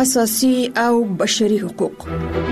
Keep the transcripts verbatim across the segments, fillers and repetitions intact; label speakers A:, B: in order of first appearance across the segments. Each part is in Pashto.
A: اساسي او بشري حقوق.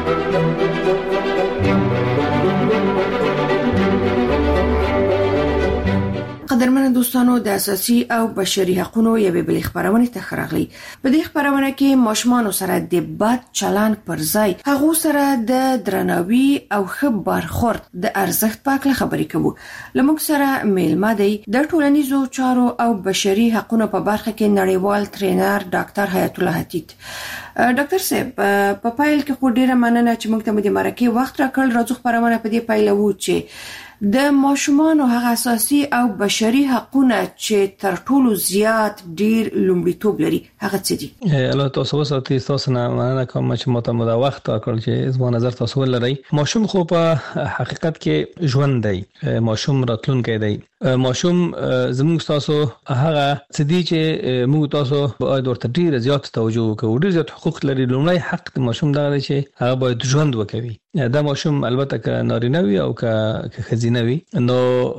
A: قدرمن دوستانو، د اساسي او بشري حقوقو یوه بل خبرونه ته راغلي. په دې خبرونه کې ماشومان سره د بد چلند پر ځای هغه سره د درناوي او ښه برخورد د ارزښت په اړه خبرې کوو. لمونږ سره میلمه دی د ټولنیزو چارو او بشري حقوقو په برخه کې نړیوال ټرینر ډاکټر حیات الله حتیت. ډاکټر صاحب، په پایل کې خو ډیره مننه چې موږ ته د مرکه وخت راکړل. راځو خبرونه په دې پایلو چې د ماشومان او هغه اساسي او بشري حقوقونه چې تر ټولو زیات ډیر لومړیتوب لري هغه څه دي؟
B: الله تاسو وساتي. تاسو نه مننه کوم چې ماته مو دا وخت راکړل چې زما نظر تاسو ولرئ. ماشوم خو په حقیقت کې ژوند دی، ماشوم راتلونکی دی. ماشوم زموږ تاسو هغه څه دي چې موږ تاسو باید ورته ډیر زیات توجه وکړو. ډیر زیات حقوق لري. لومړی حق د ماشوم دا دی چې هغه باید ژوند وکوي. دا ماشوم البته که نارینه وي او که ښځینه وي، نو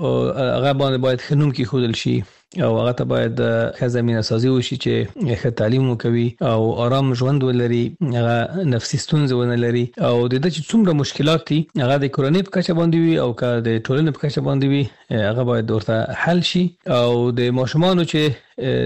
B: هغه باندې باید خنوم کې خودل شي او هغه ته باید ښه زمینه سازي وشي چې ښه تعلیم وکوي او آرام ژوند ولري، هغه نفسي ستونزې ونه لري او د دې چې څومره مشکلات دي هغه د کورنۍ په کچه باندې وي او که د ټولنې په کچه باندې وي هغه باید ورته حل شي او د ماشومانو چې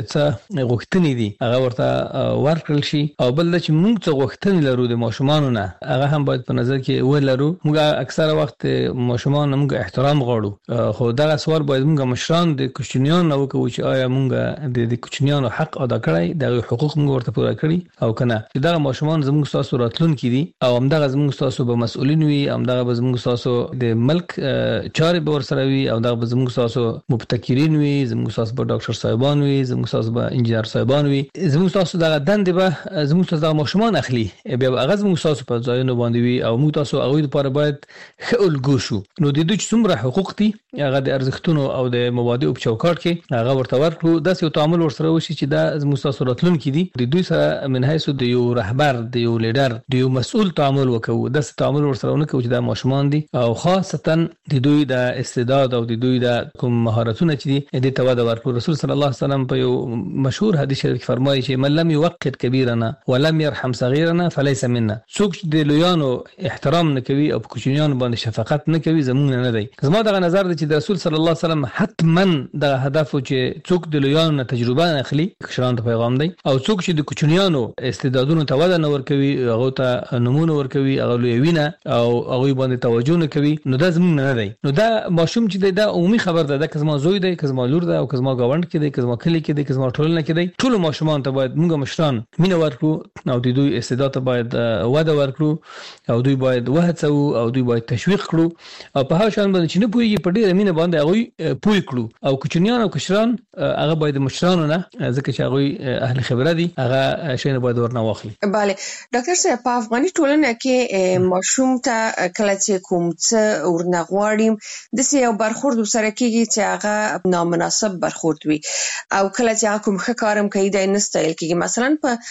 B: څه غوښتنې دي هغه ورته ورکړل شي. او بل چې موږ څه غوښتنې لرو د ماشومانو نه هغه هم باید په نظر کې ولرو. موږ اکثره وخت ماشومان موږ احترام غواړو، خو دا سوال باید موږ مشران د کوچنیانو نه وکړو چې آیا موږ د کوچنیانو حق ادا کړی، د حقوق موږ ورته پوره کړی او کنه. چې دا ماشومان زموږ تاسو راتلونکي دي او همدغه زموږ تاسو به مسؤلین وي، همدغه به زموږ تاسو د ملک چارې به ورسره وي او دغه به زموږ تاسو مبتکرین وي، زموږ تاسو به ډاکټر صاحبان وي، زموږ تاسو به انجنیر صاحبان وي، زموږ تاسو دغه دندې به زموږ تاسو د ماشومان اخلي، بیا هغه زموږ تاسو په ځایونو باندې وي او موږ تاسو هغه لپاره باید ښه الګو شو. نو د دوی څومره حقوق دي هغه د ارزښتونو او د مبادئ په چوکاټ کې هغه ورته ورکړو. داسې یو تعامل ورسره وشي چې دا زموږ تاسو راتلونکي دي. د دوی سره من حیث د یو رهبر، د یو لیډر، د یو مسؤل تعامل وکړو. داسې تعامل ورسره ونه کوو چې دا ماشومان دي او خاصتا د دوی د استعداد او د دوی د کوم مهارتونه چې دي د ته وده ورکړو. رسول صلی الله علیه وسلم په یو مشهور حدیث شریف فرمایي چې من لم يوقر كبيرنا ولم يرحم صغيرنا فليس منا. څوک چې د لویانو احترام نه کوي او کوچنیانو باندې شفقت نه کوي زمونږ نه دی. زما دغه نظر دی چې د رسول صلی الله علیه وسلم حتما د هدف چې څوک د لویانو نه تجربه نه اخلي، کشران ته پیغام دی، او څوک چې د کوچنیانو استعدادونو ته وده نه ورکوي، هغه ته نمونه ورکوي، هغه لویوینه او هغه باندې توجه نه کوي، نو دا زمونږ نه دی. نو دا ماشوم چې دا عمومي خبر ده، دا کزما زوی دی، کزما لور ده او کزما گاوند کې دی، کزما کلی کې دی، کزما ټولنه کې دی. ټول ماشومان ته باید موږ مشران مینه ورکړو او د دوی استعداد ته باید وده ورکړو او دوی باید وهڅو او دوی باید تشویق کړو او په هغه شان باندې چې نه پوهیږي په ډیره مینه باندې هغه پوي کړو. او کوچنیان او کشران هغه باید مشرانو نه، ځکه چې هغه اهل خبره دي، هغه شی نه باید ورنه واخلي.
A: bale ډاکټر صاحب، په افغاني ټولنه کې ماشوم ته کله چې کوم څه ورنه غواړي د سې یو برخورد سره کېږي چې هغه نامناسب برخورد وي او کله چې کوم ښه کارم کوي د نستایل کېږي. مثلا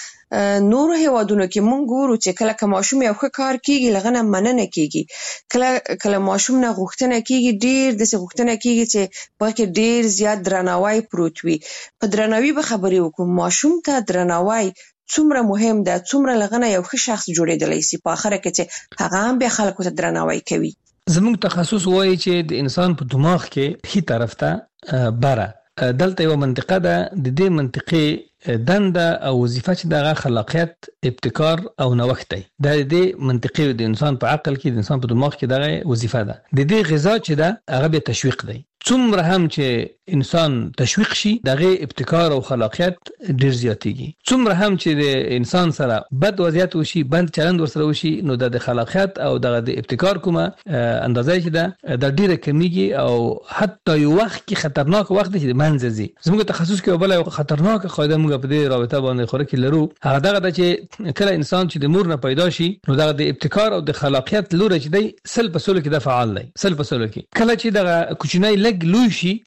A: په نورو هیوادونو کې مونږ ګورو چې کله که ماشوم یو ښه کار کوي لغه نه مننه کېږي، کله کله ماشوم نه غوښتنه کېږي، ډیر داسې غوښتنه کېږي چې په کې ډیر زیات درناوی پروت وي. په درناوي به خبرې وکړو. ماشوم ته درناوی څومره مهم ده، څومره لغه نه یو ښه شخص جوړېدلی سي په آخره کې چې هغه هم بیا خلکو ته درناوی کوي.
B: زموږ تخصص وایي چې د انسان په دماغ کې هي طرف ته بره دلته یو منطقه ده، د دې منطقې دنده او وظیفه چې دغه خلاقیت، ابتکار او نوښت دی. دا د دې منطقې د انسان په عقل کې، د انسان په دماغ کې دغه وظیفه ده. د دې غذا چې ده هغه به تشویق دی. څومره هم چې انسان تشویق شي دغه ابتکار او خلاقیت ډیر زیاتېږي. څومره هم چې د انسان سره بد وضعیت وشي، بد چلند ورسره وشي، نو د خلاقیت او دغه د ابتکار کومه اندازه چې ده د ډیره کمیږي او حتی یو وخت کې خطرناک وخت دی چې منځ ځي. زموږ تخصص کې بل یو خطرناک قاعده موږ په دې رابطه باندې خوري کې لرو، هغه دغه د چې کله انسان چې د مور نه پیدا شي نو دغه د ابتکار او د خلاقیت لور چې دی سل په سلو کې د فعال دی، سل په سلو کې. کله چې دغه کوچنی لګ لوی شي په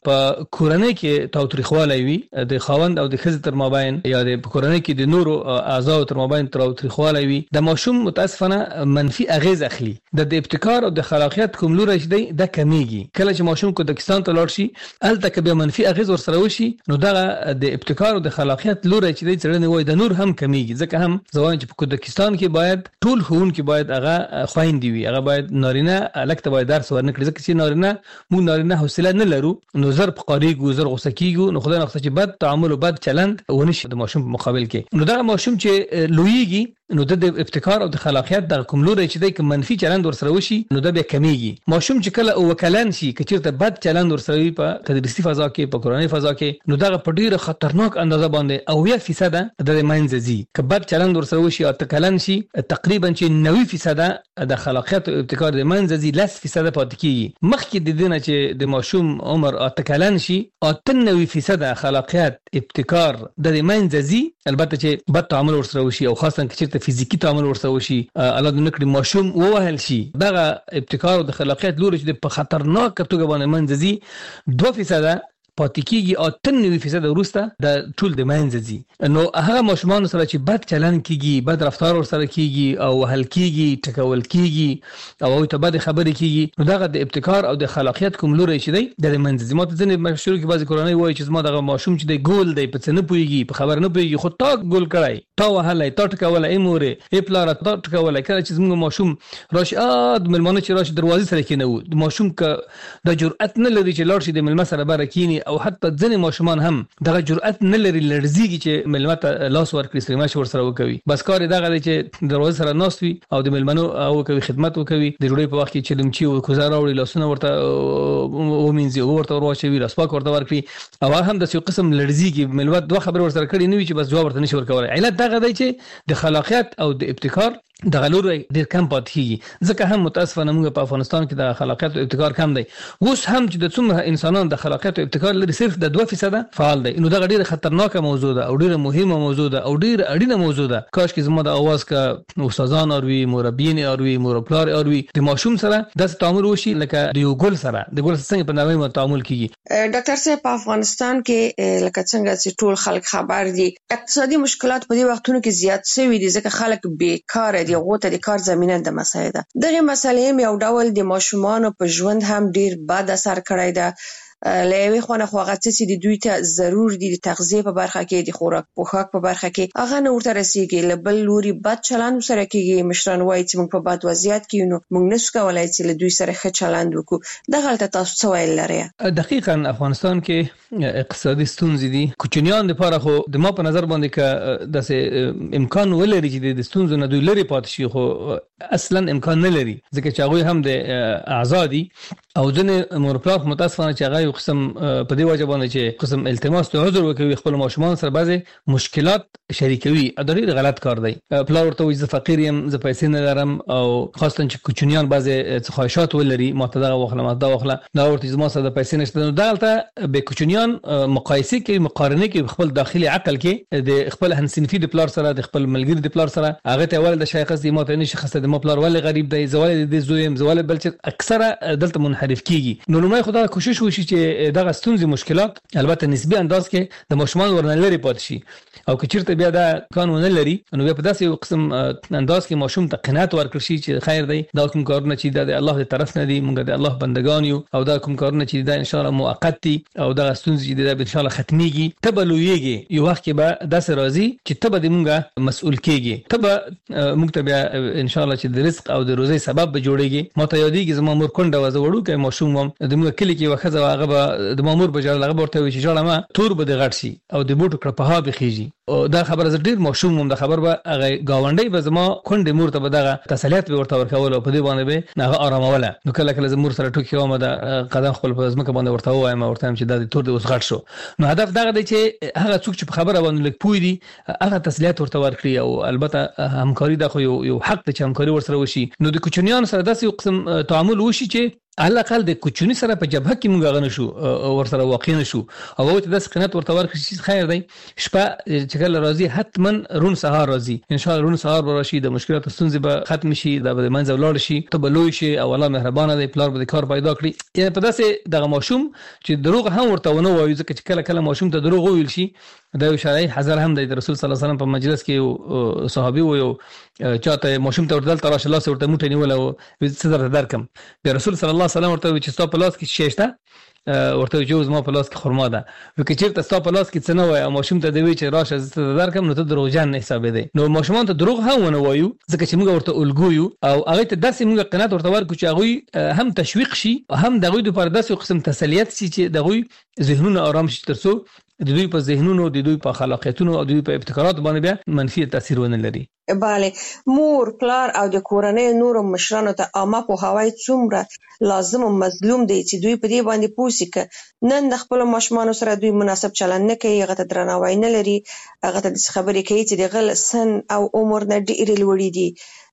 B: کورنۍ کې تاوتریخوالی وي د خاوند او د ښځې تر مابین یا د کورنۍ کې د نورو اعضاء تر مابین تاوتریخوالی وي د ماشوم متاسفانه منفي اغیز اخلي د ابتکار او د خلاقیت کوم لوري چې دی د کمیږي. کله چې ماشوم کوزاکستان ته لاړ شي الته کې به منفي اغیز ورسره وشي نو دغه د ابتکار او د خلاقیت لوري چې دی څرنه وای د نور هم کمیږي. ځکه هم ځوان چې په کوزاکستان کې باید ټول ښوونکي باید هغه خويندې وي، هغه باید نارینه الکته باید درس ورنکړي ځکه چې نارینه مو نارینه حوصله نه لرو نو زر په قاریګو زر غوسه کیږو نو خدای نه خصه چې بد تعامل او بد چلند ونشي د ماشوم په مقابل کې. نو دا ماشوم چې لویږي نو د ابتکار او د خلاقیت د کوم لوري چې د منفي چلند ورسره وشي نو د بیا کمیږي. ماشوم چې کله او وکلان شي کچیرته بد چلند ورسره وي په تدریسي فضا کې په کورنۍ فضا کې نو دا په ډیره خطرناک اندازه باندې او یا فیصد د منځزي که بد چلند ورسره وشي او تکلن شي تقریبا چې نوي فیصد د خلاقیت او ابتکار د منځزي لس فیصد پاتې کیږي. مخکې د دینه چې د ماشوم عمر اتکلن شي او نوي فیصد خلاقیت ابتکار د منځزي البته چې بد تعامل ورسره وشي او خاصه چې فزیکی تعامل ورسره وشي الله د نکړي ماشوم ووهل شي دغه ابتکار او د خلاقیت لوري چې په خطرناک توګه باندې منځزي دوه فیصد پاتې کیږي او تنوي فیصد ورسته د ټول د منځزي. نو هغه ماشومان سره چې بد چلند کیږي بد رفتار ورسره کیږي او هل کیږي ټکول کیږي او ته بد خبرې کیږي نو دغه د ابتکار او د خلاقیت کوم لوري چې دی د منځزي. ماته ځنې مشهور کې بعضی کورنۍ وایي چې زما دغه ماشوم چې دی ګول دی په څه نه پويږي په خبر نه پويږي خو تا ګول کړای تا وهلای تا ټکولای ایموره ای پلار تا ټکولای کله چې زموږ ماشوم راشد ملمانه چې راشد دروازې سره کېنو د ماشوم ک د جرأت نه لري چې لاړ شي د ملمه سره بارکینی او حتی ځنې ماشومان هم دغه جرأت نه لري لړزيږي چې ملمته لاس ورکړي سریماش ورسره وکوي. بس کار دغه دی چې دروازه سره ناست وي او د ملمنو او کوي خدمت وکوي د جوړې په وخت کې چې لمچي او کوزار وړي لاسونه ورته ومنځي او ورته ورواچوي لاس پاک ورته ورکړي او هم د یو قسم لړزيږي ملمت دوه خبر ورسره کړي نه وي چې بس جواب ورته نشي ورکولای. علت دغه دی چې د خلاقیت او د ابتکار د غلور ډیر کم پات کیږي. ځکه هم متاسفانه موږ په افغانستان کې د خلاقیت او ابتکار کم دی. اوس هم چې د څومره انسانان د خلاقیت او ابتکار لري صرف د دوه فیصد فعال دی. نو دا ډیره خطرناکه موضوع ده او ډیره مهمه موضوع ده او ډیره اړینه موضوع ده. کاش کې زموږ د اواز کا استادان او وی مربیین او وی مرپلار او وی د ماشوم سره د تعامل وشي لکه د یو ګل سره د ګل څنګه په نوې تعامل کیږي.
A: ډاکټر صاحب په افغانستان کې لکه څنګه چې ټول خلک خبر دي اقتصادي مشکلات په دې وختونو کې زیات شوي دي ځکه خلک بیکاره دي غوته د کار زمينه د مسایل ده. دغه مسلې یو ډول د ماشومان په ژوند هم ډیر بد اثر کړی ده. لوي خونه خو هغه څه چې د دوی ته ضرور دي د تغذیه په برخه کې د خوراک پوښاک په برخه کې هغه نه ورته رسیږي. لبل لوري بد چلند سره کېږي. مشران وایي چې موږ په بد وضعیت کې نو موږ نشو کولای چې له دوی سره ښه چلند وکړو. دغه ته تاسو څه ویل لرئ؟
B: دقیقاً افغانستان کې اقتصادي ستونزې دي. کوچنیان لپاره خو د ما په نظر باندې ک د امکان ولري چې د ستونزو نه دوی لري پات شي خو اصلا امکان نه لري ځکه چې هغه هم د آزادي او ځنه مورپلاف متاسفانه چې هغه قسم په دې وجه باندې چې قسم التماس ته عذر وکوي خپل ماشومان سره بعضي مشکلات شریکوي. دا ډېر غلط کار دی. پلار ورته وایي زه فقیر یم زه پیسې نه لرم او خاصه چې کوچنیان بعضي خواهشات ولري ماته دا واخله ماته دا واخله دا ورته زما سره پیسې نشته نو دالته به کوچنیان مقایسه کوي مقارنه کوي خپل داخلي عقل کې د خپل همسنفي د پلار سره د خپل ملګری د پلار سره هغه ته ول د شایخ دي ماته نشي خسته د ما پلار ولې غریب دی زوال د زویم زوال بل چې اکثره دلته منحرف کیږي. نو لومړی خدای کوشش وشي چې دغه ستونزې مشکلات البته نسبی انداز کې د ماشومان ورنلري پات شي او کچیرته بیا دا قانون نه لري نو بیا په داسې یو قسم انداز کې ماشوم ته قناعت ورکړي شي چې خیر دی دا کوم کارونه چې د الله د طرف نه دي موږ د الله بندگان یو او دا کوم کارونه چې دا ان شاء الله موقت دي او دا ستونزې چې دا ان شاء الله ختميږي تبلويږي یو وخت کې به داسې راځي چې تبه د موږ مسؤل کېږي تبه موږ ته بیا ان شاء الله چې د رزق او د روزي سبب به جوړيږي. ماته یادېږي زما مور کونډه وځه وړو کې ماشوم هم د موږ کلی کې وخزه هغه د مامور بجال هغه ورته وي چې جوړه ما تور به د غټ شي او د بوټو کړه په ها بخيږي او دا خبره زه ډیر ماشوم هم د خبر به هغه گاونډي به زما کونډه مور ته به دغه تسلیت به ورته ورکول او په دې باندې به هغه آراموله. نو کله کله زمور سره ټوکی ومه د قدم خپل په ځمکه باندې ورته وایم ورته چې دا د تور د اوس غټ شو. نو هدف دغه دی چې هغه څوک چې په خبره باندې لک پوي دي هغه تسلیت ورته ورکړي او البته همکاري د خو یو حق ته چې همکاري ورسره وشي. نو د کوچنیانو سره داسې یو قسم تعامل وشي چې على الاقل د کوچنی سره په جبهه کې موږ غنه شو ورسره واقع نه شو او ته د سقنات ورته ورکړي خیر دی شپه چې چې کله راځي حتما رون سهار راځي ان شاء الله رون سهار به راشي د مشکلات ستونزې به ختم شي د منځ ولاړ شي ته به لوی شي او الله مهربانه دی پلار به کار پیدا کړي یعنی په داسې دغه ماشوم چې دروغ هم ورته ونه وایي ځکه چې کله کله ماشوم ته دروغ ویل شي دا یو شرعي حذر هم دی د رسول صلی الله علیه وسلم په مجلس کې صحابي و یو چاته ماشوم ته ورته تراشه لاس ورته موټی نیول او صدر درکم بیا رسول صلی الله علیه وسلم ورته چې ستا په لاس کې شیشته ورته جوز ما په لاس کې خرما ده وکړي چې ستا په لاس کې څه نه وای او ماشوم ته دی چې راشه زه درکم نو ته دروغجن حساب دی نو ماشومان ته دروغ هم ونه وایو ځکه چې موږ ورته الګویو او هغه ته داسې موږ قناعت ورته ورکو چې هغه هم تشویق شي هم دغه د پر داسې قسم تسلیت شي چې دغه ذهنونه آرام شي ترڅو د دوی په ذهنونو د دوی په خلاقیتونو او د دوی په ابتکارات باندې بیا منفي تاثیر ونه لري.
C: بله مور پلار او د کورنۍ نور مشرانو ته عامه پوهاوی څومره لازم او مظلوم دی چې دوی په دې باندې پوه شي ک نن د خپل ماشومان سره دوی مناسب چلند نه کوي هغه ته درناوی نه لري هغه ته خبرې کوي چې د غل سن او عمر نه ډېر لوړ دي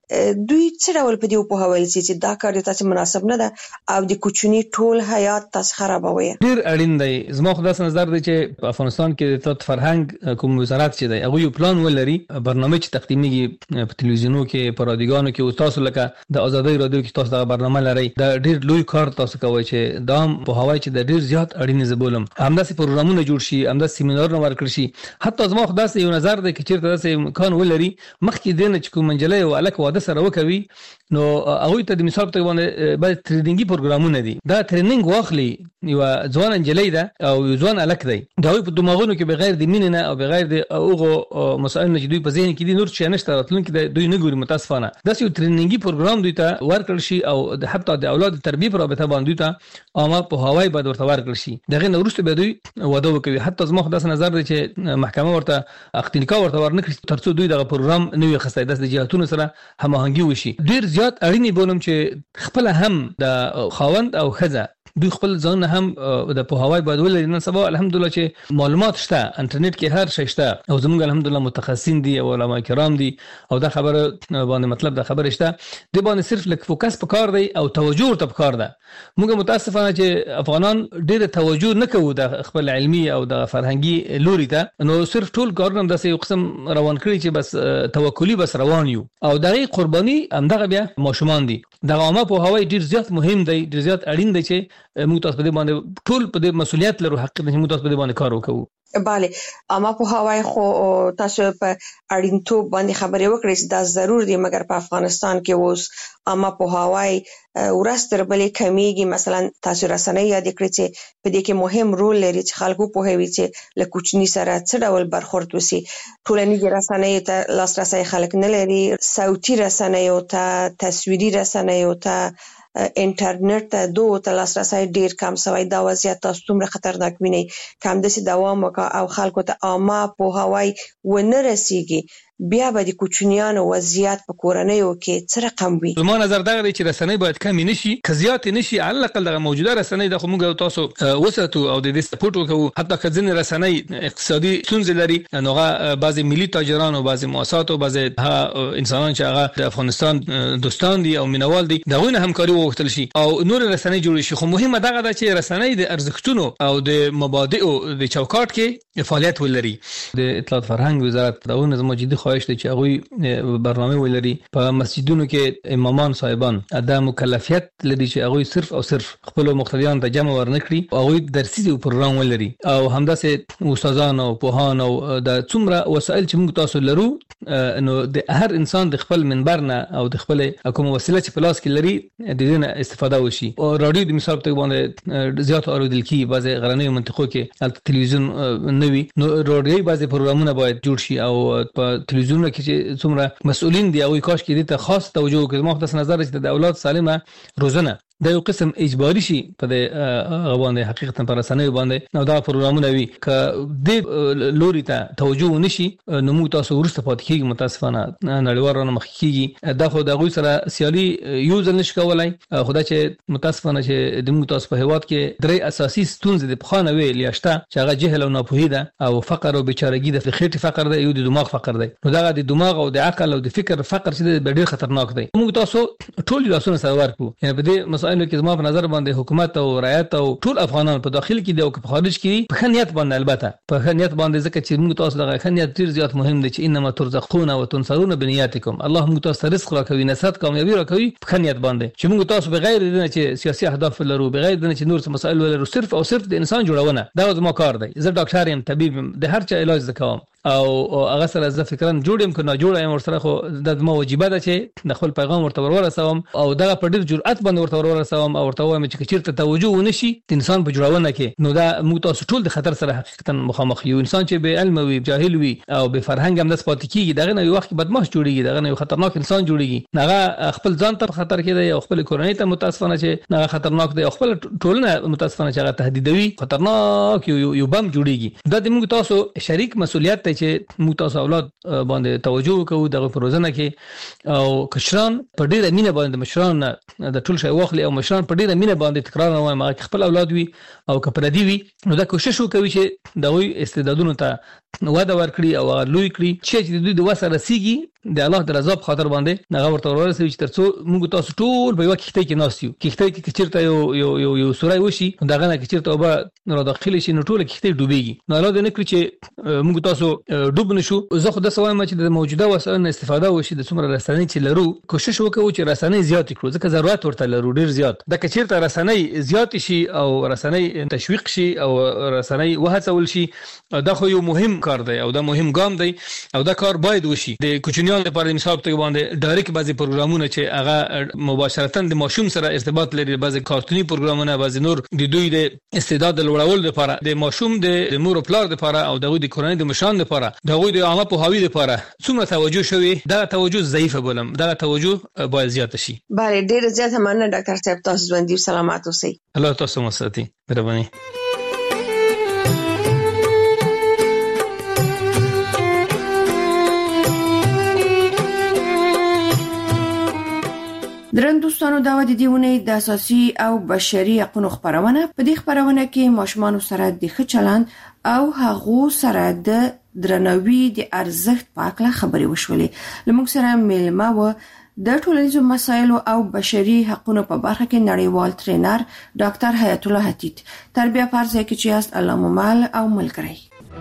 C: دوی څه ډول په دې په حواله چې دا کار تاسو مناسب نه ده او د کوچنی ټول حیات تاسو خرابوي
B: ډیر اړین دی زما خدای نظر دی چې په افغانستان کې د تط فرهنګ کوم وزارت چې دی هغه یو پلان ولري برنامه چې تقدیمیږي په تلویزیونو کې په رادیوګانو کې او تاسو لکه د ازادۍ رادیو کې تاسو دا برنامه لري دا ډیر لوی کار تاسو کوي چې دا په هوای چې د ډیر زیات اړین زبولم همداسې پروګرامونه جوړ شي همداسې سیمینارونه ورکړي شي حتی زما خدای یو نظر دی چې چیرته داسې امکان ولري مخکې دینه چې کوم منجلې او الک واده سره وکوي نو هغه ته د مثال په باندې باید ټریننګي پروګرامونه دي دا ټریننګ واخلي یو ځوان انجلۍ ده او یو ځوان الک دی دا په دماغونو کې بغیر د مینې نه او بغیر د هغه مسائل نه چې دوی په ذهن کې دي نور څه نشته راتلونکي دوی نه ګوري متاسفانه دا یو ټریننګي پروګرام دوی ته ورکړل شي او د حتی د اولاد تربیه پر رابطه باندې دوی ته عامه په هوای باید ورته ورکړل شي دغه نو وروسته به دوی واده وکوي حتی زما خدای نظر دی چې محکمه ورته اختنیکا ورته ورنکړي ترڅو دوی دغه پروګرام نوې خسته د جهاتونو سره هماهنګي وشي ډیر زیات اړینی بولم چې خپل هم د خاوند او خزه دوی خپل ځان هم د پوهاوی باید ولري نن سبا الحمدلله چې معلومات شته انټرنیټ کې هر شی شته او زموږ الحمدلله متخصصین دي او علما کرام دي او دا خبره باندې مطلب دا خبره شته دی باندې صرف لک فوکس پکار دی او توجه ورته پکار ده موږ متاسفانه چې افغانان ډېر توجه نه کوو د خپل علمي او د فرهنګي لوري ته نو صرف ټول کارونه د یو قسم روان کړی چې بس توکلی بس روان یو او دغه قرباني همدغه بیا ماشومان دي د عامه پوهاوی ډیر زیات مهم دی ډیر زیات اړین دی چې موږ تاسو په دې باندې ټول په دې مسولیت لرو حق دې موږ تاسو په دې باندې کار وکړو
C: بله اما په هوای خو تاسو په اړینتوب باندې خبرې وکړې چې دا ضرور دی مګر په افغانستان کې اوس اما په هوای ورستر بلې کمیږي مثلا تاسو رسنۍ یاد کړئ چې په دې کې مهم رول لري چې خلکو په هوی چې لکوچنی سره څه ډول برخورد وسی ټولنیز رسنۍ ته لاسرسي خلک نه لري صوتي رسنۍ او ته تصویري رسنۍ او ته انټرنیټ ته دوه ته لاسرسي ډیر کم شوی دا وضعیت تاسو څومره خطرناک ویني کم دسي دوام وکړه او خلکو ته عامه په هوای ونه رسیږي بیا به د کوچنیانو وضعیت په کورنیو کې څه رقم وي
B: زما نظر دا دی چې رسنۍ باید کم نشي کزيات نشي علل اقل د موجوده رسنۍ د موږ تاسو وساتو او د دې سپورټ وکړو حتی کځن رسنۍ اقتصادي ستونزې لري نوغه بعضي ملي تاجران او بعضي مؤسسات او بعضي انسانان چې هغه د افغانستان دوستان دي او مینوال دي دغه همکاري وغوښتل شي او نور رسنۍ جوړ شي خو مهمه دا ده چې رسنۍ د ارزښتونو او د مبادئو د چوکاټ کې فعالیت ولري د اطلاعات فرهنګ وزارت دغه نظم جدي خواهش دی چې هغه برنامه ولري په مسجدونو کې امامان صاحبان د مکلفیت لري چې هغه صرف او صرف خپل مقتدیان ته جمع ورنکړي او درسي پروګرام ولري او همداسې استادان او پوهان او د څومره وسایل چې موږ تاسو لرو نو د هر انسان د خپل منبر نه او د خپل کوم وسیله چې پلاس کې لري د دې نه استفاده وشي او رادیو د مثال په باندې زیات اوریدل کی بعضی غرنۍ منطقو کې تلویزیون نوي نو رادیوي بعضی پروګرامونه باید جوړ شي او په تلویزیون کې چې څومره مسؤلین دي او کاش کې دې ته خاص توجه وکړي ما خدای نظر چې د اولاد سالمه روزنه دا یو قسم اجباري شي په د غوانه حقیقتا پر رسنۍ باندې نو دا پروګرامونه وي ک د لوري ته توجه ونشي نو موږ تاسو ورسته پات کیږي متاسفانه نړیوالانه مخ کیږي دا خو د غوي سره سیالي یو ځل نش کولای خدای چې متاسفانه چې د موږ تاسو په هیواد کې درې اساسي ستونزې د بخانه وی لیاشته چې هغه جهل او ناپوهي ده او فقر او بیچارهګي د خېټي فقر ده یو د دماغ فقر ده نو دا د دماغ او د عقل او د فکر فقر چې ډېر خطرناک دی موږ تاسو ټول لاسونه سره ورکو یعنی په دې مسایلو کې زما په نظر باندې حکومت او رعایت او ټول افغانان په داخل کې دی او په خارج کې په خنیت باندې البته په خنیت باندې ځکه چې موږ تاسو دغه خنیت ډیر زیات مهم دی چې انما ترزقون وتنصرون بنیاتکم الله موږ تاسو رزق راکوي نصرت کامیابی راکوي په خنیت باندې چې موږ تاسو بغیر د چې سیاسي اهداف لرو بغیر د چې نور څه مسایل ولرو صرف او صرف د انسان جوړونه دا زما کار دی زه ډاکټر یم طبيب د هر چا علاج وکوم او هغه سره زه فکرن جوړم کنه جوړم ورسره خو د ما واجبہ ده چې د خپل پیغام ورته ورسوم او دا په ډیر جرأت باندې ورته ورسوم او ورته وایم چې چیرته توجه ونشي د انسان په جوړونه کې نو دا موږ تاسو ټول د خطر سره حقیقتا مخامخ یو انسان چې به علم وي جاهل وي او به فرهنګ هم د سپات کیږي دغه نو وخت بدمعش جوړیږي دغه نو خطرناک انسان جوړیږي هغه خپل ځان ته خطر کې دی او خپل کورنۍ ته متاسفانه چې هغه خطرناک دی او خپل ټولنه متاسفانه چې هغه تهدیدوي خطرناک یو یو بم جوړیږي دا د موږ تاسو شریک مسولیت ته چې موږ تاسو اولاد باندې توجه وکړو دغه پروژه کې او کشران په ډیره مینه باندې مشران د ټول شی واخلي او مشران په ډیره مینه باندې تکرار نه وایم هغه خپل اولاد وي او کپردي وي نو دا کوشش وکوي چې دغه استعدادونو ته وده ورکړي او لوی کړي چې د دوی د وسه رسیږي د الله د رضا په خاطر باندې هغه ورته ورسوي چې ترڅو موږ تاسو ټول به یو کښته کې ناستیو کښته کې چیرته یو یو یو یو سورای وشي دغه نه چیرته اوبه را داخلي شي نو ټول کښته ډوبېږي نو الله دې نه کړی چې موږ تاسو ډوب نشو زه خو د سوایم چې د موجوده وسایلو استفاده وشي د څومره رسنۍ چې لرو کوشش وکړو چې رسنۍ زیات کړو ځکه ضرورت ورته لرو ډیر زیات د کچیرته رسنۍ زیات شي او رسنۍ تشویق شي او رسنۍ وهڅول شي دا خو یو مهم کار دی او دا مهم ګام دی او دا کار باید وشي د کوچنیانو لپاره مثال په باندې ډایرکټ بعضي پروګرامونه چې هغه مباشرتا د ماشوم سره ارتباط لري بعضي کارتونی پروګرامونه بعضي نور د دوی د استعداد لوړولو لپاره د ماشوم د مور او پلار لپاره او دغه د کورنۍ د مشرانو لپاره دغه د عامه په هاوی لپاره څومره توجه شوی دا توجه ضعیفه بولم دا توجه باید زیات شي
C: بله ډیر زیات مننه ډاکټر صاحب تاسو ژوندۍ سلامات اوسئ
B: الله تاسو مو ساتي مهرباني
A: درن دوستانو دا د دیونه د اساسي او بشري حقوقو خبرونه په دې خبرونه کې ماشومان سره د ښه چلند او هغه سره د درناوي د ارزښت په اړه خبرې وشولې لمونږ سره ملما و د ټولنیزو مسایلو او بشري حقوقو په برخه کې نړیوال ټرینر ډاکټر حیات الله حتیت تربیه پارځه کې چې است الله ممال او ملګری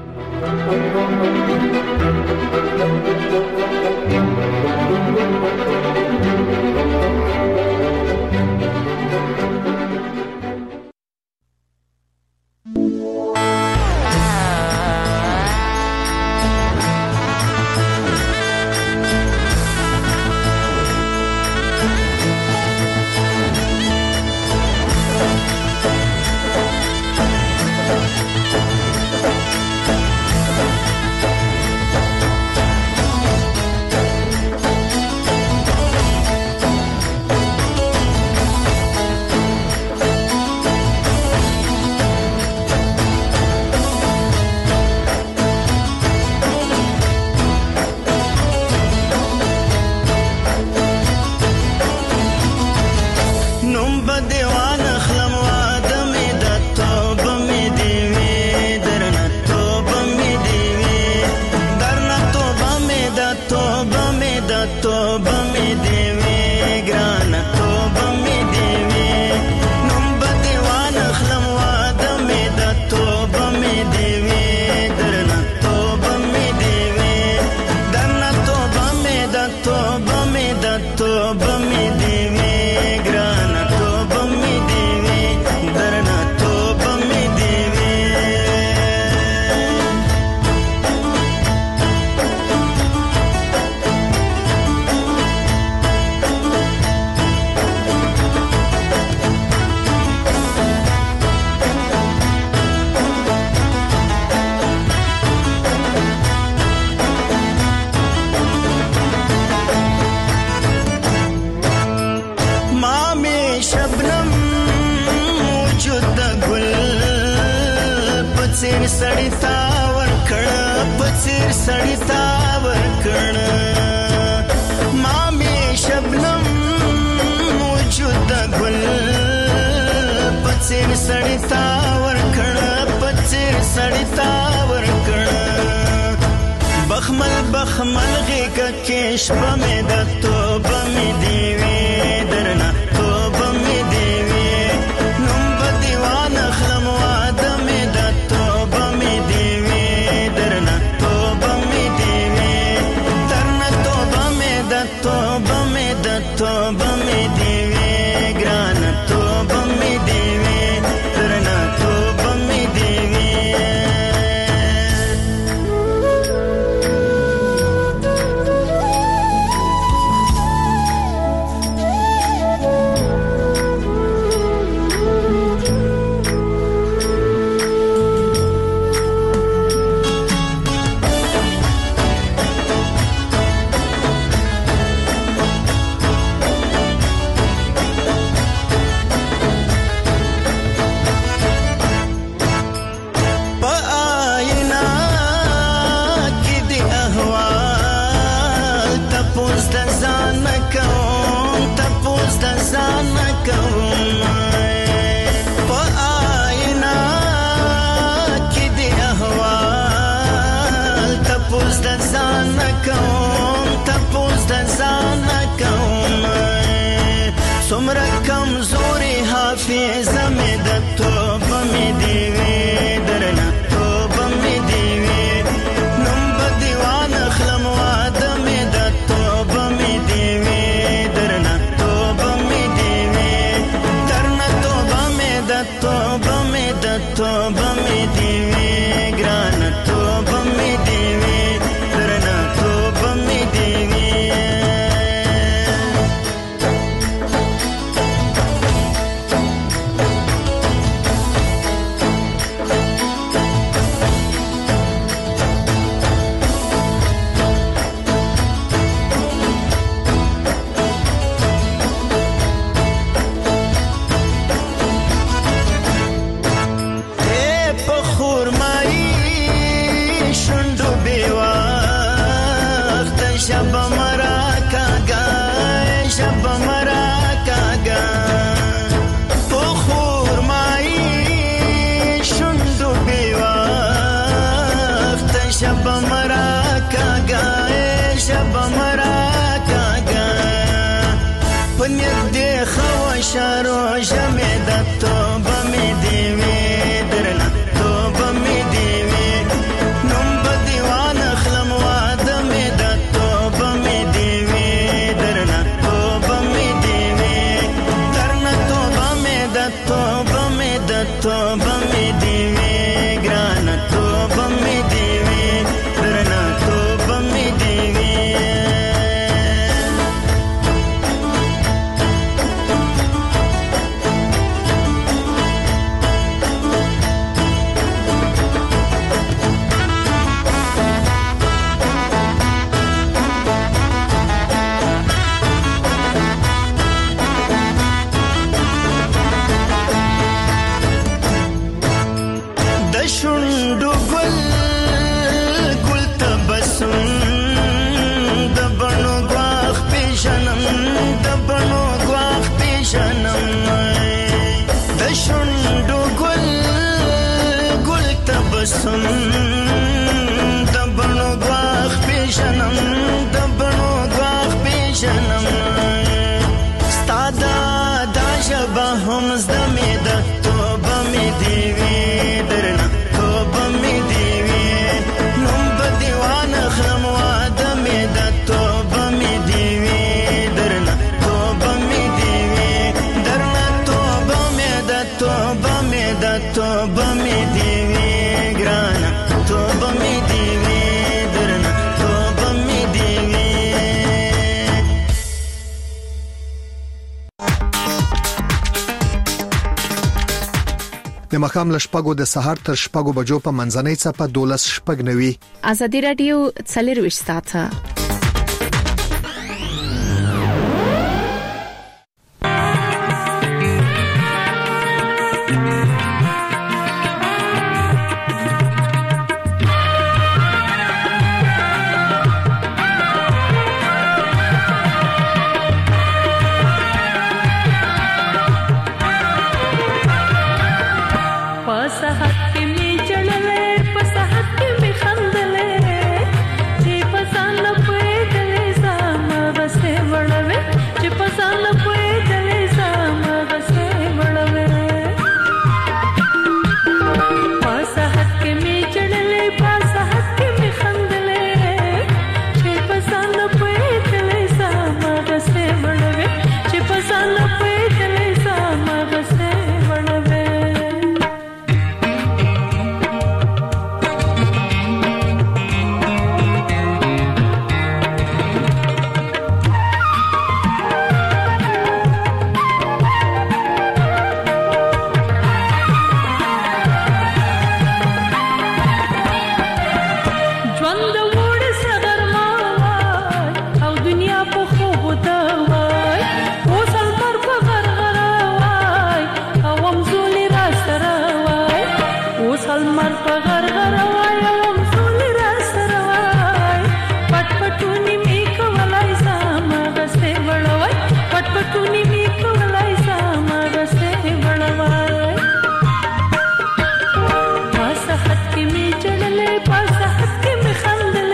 D: سړی تا ور کړ پڅیر سړی تا ور کړ ما می شبنم موجود ګل پڅیر سړی تا ور کړ پڅیر سړی تا ور کړ بخمل بخمل غیک کېش بمې د توبه مې دی وی درنه توبه مې دی مې د توبه مې دی وې درنه توبه مې دی وې نوم به دیوان اخلم واده مې د توبه مې دی وې درنه توبه مې دی وې درنه توبه مې د توبه مې د توبه مې دی وې ګرانه توبه مې دی وې درنه توبه مې دی وې شارو جمع د توبه مې دی وې درنه توبه مې دی وې نوم به دیوان اخلم واده مې د توبه مې دی وې درنه توبه مې دی وې درنه توبه مې د توبه مې د توبه مې دی وې ګرانه توبه مې دی وې درنه توبه مې دی وې شوندو گل گل تبسم د بڼو غواخ پیژنم د بڼو غواخ پیژنم د شوندو گل گل تبسم د بڼو غواخ پیژنم د بڼو غواخ پیژنم ستاده دا ژبه هم زده مې ده توبه مې دی وې درنه توبه مې دی وې نوم به دیوان اخلم واده مې د توبه مې دی وې درنه توبه مې دی وې درنه توبه مې د توبه مې د توبه مې دی وې ګرانه توبه مې دی وې درنه توبه مې دی وې
E: د مخام لشپګو د سهار تر شپګو بجو په منځنۍ صفه دولس شپګ نوي
F: ازادي رادیو څلرويشت ساعته
G: पास हक में चढ़ले पास हक में खंद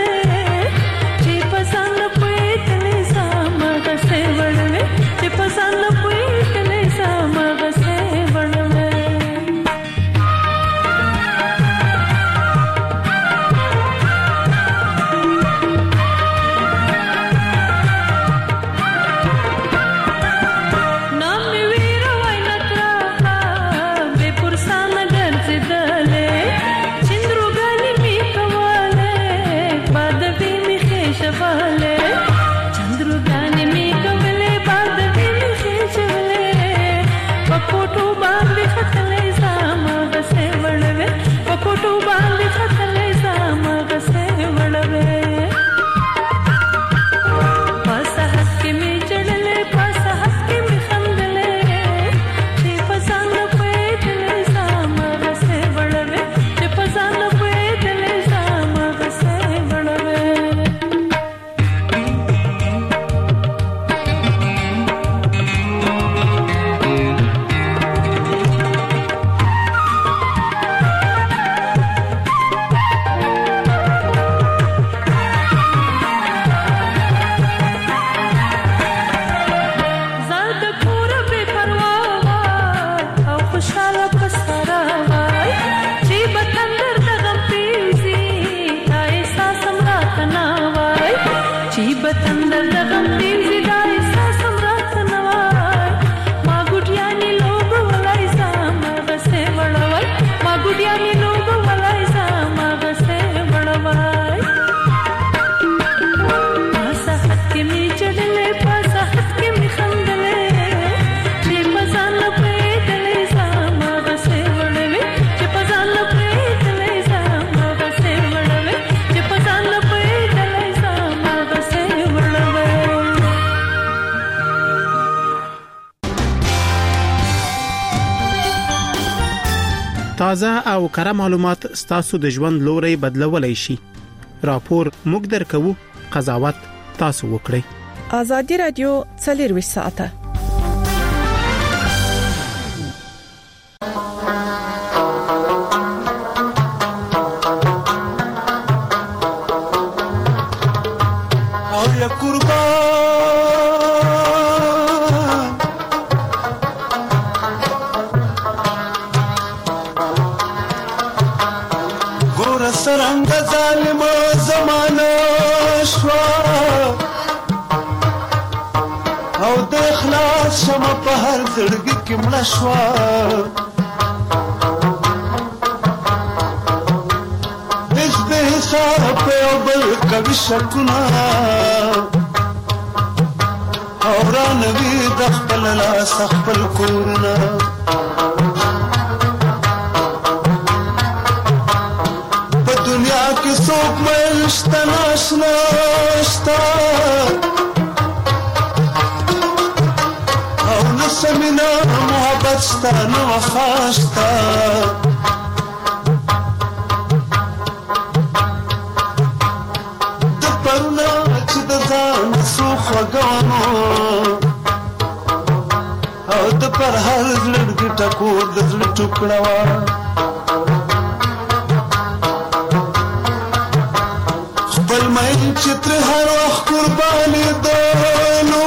G: تازه او کره معلومات ستاسو د ژوند لوري بدلولای شي. راپور موږ درکو، قضاوت تاسو وکړئ.
F: ازادي رادیو څلروي ساعته
D: شمع په هر زړګي کې مړه شوه هیڅ بې حساب په یو بل کوي شکونه او رانوي د خپل لاس خپل کورونه په دنیا کې څوک میل شته ناشنا شته سمینا محبت شتا نو وفا شتا د پرونا چې د ځان سو خوږانو او د پر هر زړګي ټکور د زړه ټوکړه وه خپل مین چې تر هر وخت قرباني دلو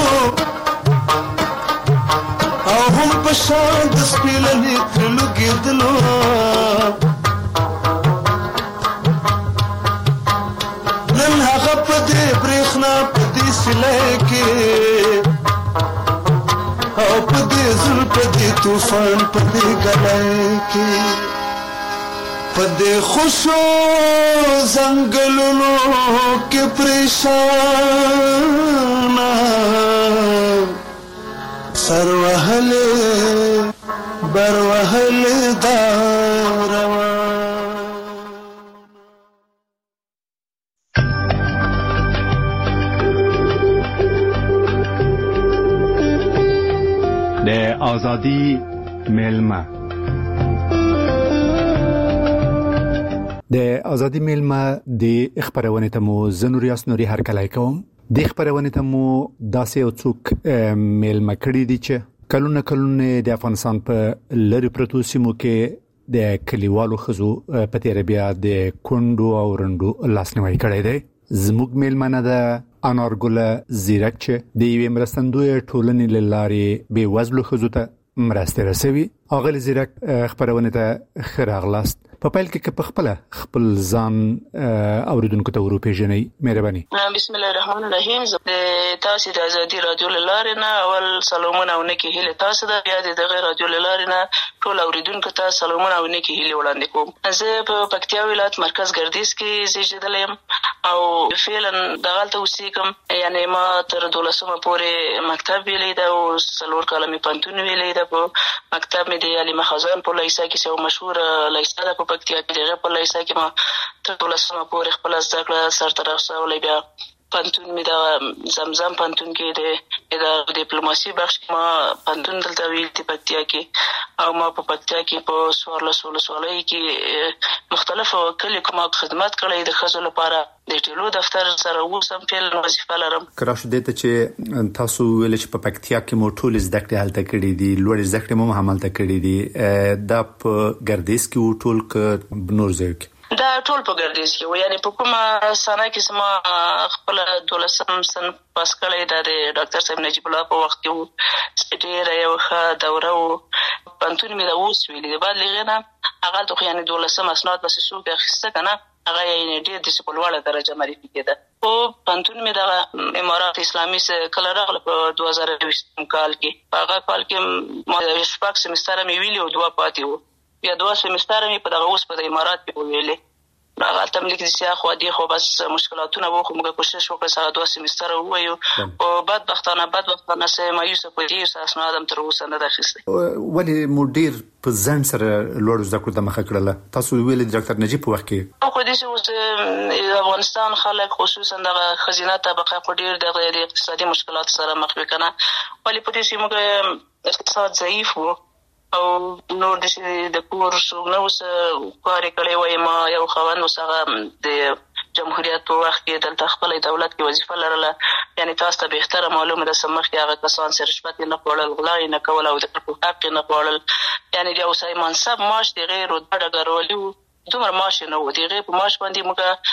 D: پشان د سپیلنې ترلو ګیدلو نن هغه په دې برېښنا په دې سیلۍ کې او په دې زړه په دې طوفان په دې ګلۍ کې په دې خوشو ځنګلونو کې پریشانه سر وهلې بر وهلې دا روان
H: د ازادي میلمه
E: د ازادي میلمه د خبرونه ته مو زنوریاس نوري هر کله کوم د خبرونه ته مو داسې او څوک میلمه کړی دي چې کلونه کلونه د افغانستان په لری پروتو سیمو کې د کلیوالو خزو په تیر بیا د کندو او رندو لاسنیوي کړی دی. زموږ میلمنه ده انارګل زیرک چې د یوې مرستندوی ټولنې لارې به وزلو خزو ته مرسته رسوي. اغل زیرک خبرونه ته خراغلاست په پایل کې په خپل خپل ځان اوریدونکو ته ورو پیژنې مهرباني.
I: بسم الله الرحمن الرحیم. تاسو د ازادي رادیو لارې نه اول سلامونه او نیکی هیله تاسو د بیا د غیر رادیو لارې نه ټول اوریدونکو ته سلامونه او نیکی هیله وړاندې کوم. زه په پکتیا ولایت مرکز ګردیز کې زیږیدلم او فعلا دغلته اوسېږم. یعنی ما تر دولسمه پورې مکتب ویلی دا او څلور کاله مې پوهنتون ویلی دا. په مکتب مې د علي مخزن په لیسه کې یو مشهور لیسه ده په پکتیا کې. دغه په لیسه کې ما تر دولسمه پورې خپل زده کړه سرته رسولې. بیا پوهنتون مې د زمزم پوهنتون کې د د ډیپلوماسي بخش کې ما پوهنتون دلته ویل دی پکتیا کې. او ما په پکتیا کې په څوارلس ولسوالۍ کې مختلفو کلیو ما خدمت کړی د ښځو لپاره. د ټیلو دفتر سره اوسم فعل وظیفه لرم.
E: کراش دې ته چې تاسو ویل چې په پکتیا کې مو ټول زده کړې هلته کړې دي، لوړ زده کړې مو هم هلته کړې دي، دا په ګردیز کې و ټول ک بنور ځای کې؟
I: دا ټول په ګردیز کې و. یعنی په کومه سنه کې سما خپل دولسم سن پاس کړی دا د ډاکټر صاحب نجیب الله په وخت کې و. ډېره یو ښه دوره و. پوهنتون مې دا اوس ویلي د بعد لغې نه هغه ته یعنی دولسم اسناد بس څوک اخیسته که نه هغه یې ډېر د سپلواله درجه معرفي کېده او پنتون مې د امارات اسلامي کله راغله په دوه زره یوویشتم کال کې هغه کال کې ما شپږ سمستر مې ویلي او دوه پاتې وو بیا دوه سمستر مې په دغه اوس په امارات کې ویلي هغه تملیک دي سیا خو دي خو بس مشکلاتونه وو خو موږ کوشش وکړو چې دوه سمستر وایو او بدبختانه بدبختانه سه مایوس په دې اساس نه ادم تر اوسه نه راخسته
E: ولی مدیر په ځن سره لوړ زده کړو د مخه کړله تاسو ویل ډاکټر نجیب په وخت کې
I: خو دې اوس افغانستان خلک خصوصا د خزینه طبقه په ډیر د اقتصادي مشکلات سره مخ وکنه ولی په دې سیمه اقتصاد ضعیف وو او نور د د کور څنګه اوس کاري کړي وای ما یو خوند وسغه د جمهوریت په وخت کې دلته خپل دولت کې وظیفه لرله یعنی تاسو ته به احترام معلومه ده سمخ کې هغه کسان سره رشوت نه خوړل غلا نه کول او د حق نه خوړل یعنی د اوسای منصب معاش دی غیر او دغه دومره معاش نه و دی غیر په معاش باندې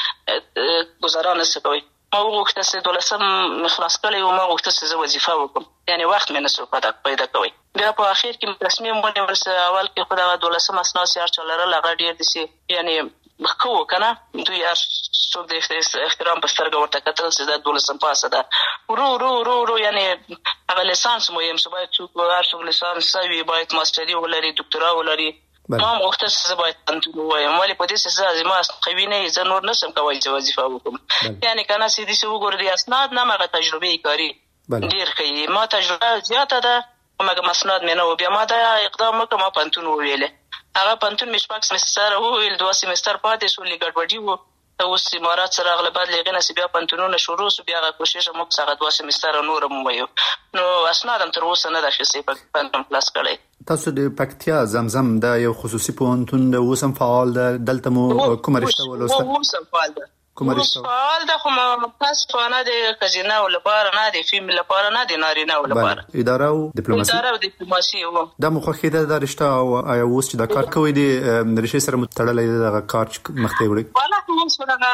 I: موږ گزارا نه سوي ما وغوښته چې دولسم مخلاص کړی او ما وغوښته چې زه وظیفه وکړم یعنی وخت مې نسو پیدا کوي بیا په اخر کې تصمیم ونیول چې اول کې خو دا دولسم اسناد سره چلره لغړ ډیر دي یعنی خو کنه دوی هر څوک د احترام په سترګه ورته کتل چې دا دولسم پاسه ده ورو ورو ورو ورو یعنی هغه لیسانس مو یم چې باید څوک هر څوک لیسانس سوي باید ماستري ولري دکتورا ولري ما وخت چې باید پنځه وایم ولی په دې څه چې ما قوی نه زه نور نسم کوي چې وظیفه وکړم یعنی کنه سې دې څه وګورئ اسناد نه مغه تجربه کاری ډیر کوي ما تجربه زیاته ده مګر مسند مې نه و بیا ما دا اقدام وکړم ما پنځه ویلې هغه پنځه مې شپږ سمستر وو ول دوه سمستر پاتې شو لګډوډي وو اوس امارات سره غلبات لغنه سی بیا پنځونونه شروع سو بیا کوشش مو څنګه دوه سمستر نور مو ویو نو اسنادم تر اوسه نه د شې په پنځم کلاس کړی
E: تاسو د پکتیا زمزم دا یو خصوصي پونتون د اوسم فعال ده دلته مو کوم رشته ولوسته
I: اوسم فعال ده
E: کوم رشته
I: فعال ده خو مختص نه د کزینه ول لپاره نه د فیلم لپاره نه د نارینه ول لپاره
E: اداره او ډیپلوماسي
I: اداره او ډیپلوماسي وو
E: دا مخه خیده د رشته او اوس چې دا کار کوي د رشته سره متړلې د کار مخته وړي
I: والا کوم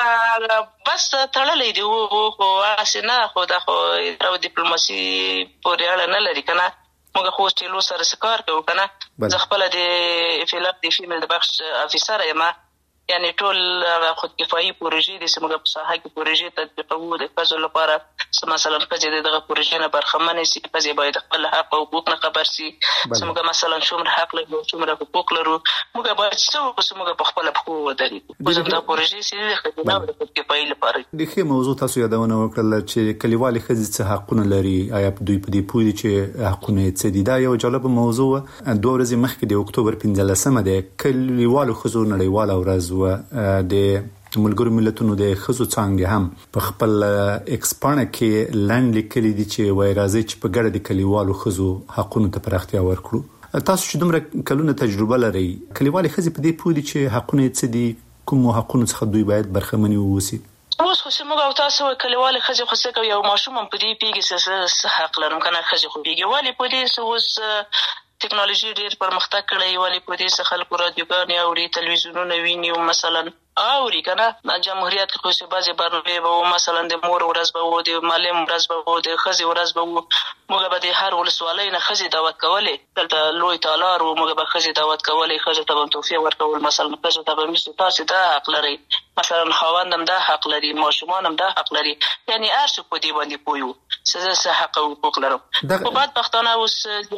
I: څه بس تړلې دی او خو اسنه خو د خو اداره او ډیپلوماسي پورې اړه نه لري کنه موږ خو چې لو سره سکار کوو کنه ځ خپل د فلپ د فیمل د بخش افیسر یم یعنی ټول خود کفایي پروژې د سیمه په ساحه کې پروژې تطبیقوو د فزل لپاره مثلا فزې دغه پروژې نه برخمنې سي فزې باید خپل حق او حقوق نه خبر سي سمګه مثلا څومره حق لري څومره حقوق لري موږ باید څه وکړو موږ په خپل حقوق ودرېږو په دا پروژې سي د خدمت د خود کفایي لپاره
E: د خې موضوع تاسو یادونه وکړل چې کلیوالي ښځې څه حقونه لري آیا دوی په دې پوهې چې حقونه څه دي دا یو جالب موضوع دوه ورځې مخکې د اکتوبر پنځلسمه ده کلیوالو ښځو نړیواله ورځ و د ملګرو ملتونو د خزو څنګه هم په خپل ایکسپانه کې لاند لیکلي دي چې وای راځي چې په ګډه د کلیوالو خزو حقونو ته پراختیا ورکړو تاسو چې دومره کلونه تجربه لري کلیوالي خزي په دې پوهې چې حقونه څه دي کوم حقونه څخه دوی باید برخمني ووسی
I: اوس خو سمو او تاسو کلیوالي خزي خو څه کوي او ماشوم په دې پیګه څه حق لرم کنه خزي خو پیګه والی په دې اوس ټیکنالوژي ډیر پرمختګ کړی والی په دې څخه خلکو رادیوګانې اوري تلویزیونونه ویني او مثلا اوري کنه جمهوریت کې خو څه بعضي برنامه به مثلا د مور ورځ به و د معلم ورځ به و د خزي ورځ به و موږ به د هر ولسوالۍ نه خزي دعوت کولې دلته لوی تالار او موږ به خزي دعوت کولې خزي ته به توفیق ورکول مثلا خزي ته به مست تاسو دا حق لري مثلا خواندم دا حق لري ماشومانم دا حق لري یعنی هر څه په دې باندې پویو څه څه حق او حقوق لرم په بعد پښتانه اوس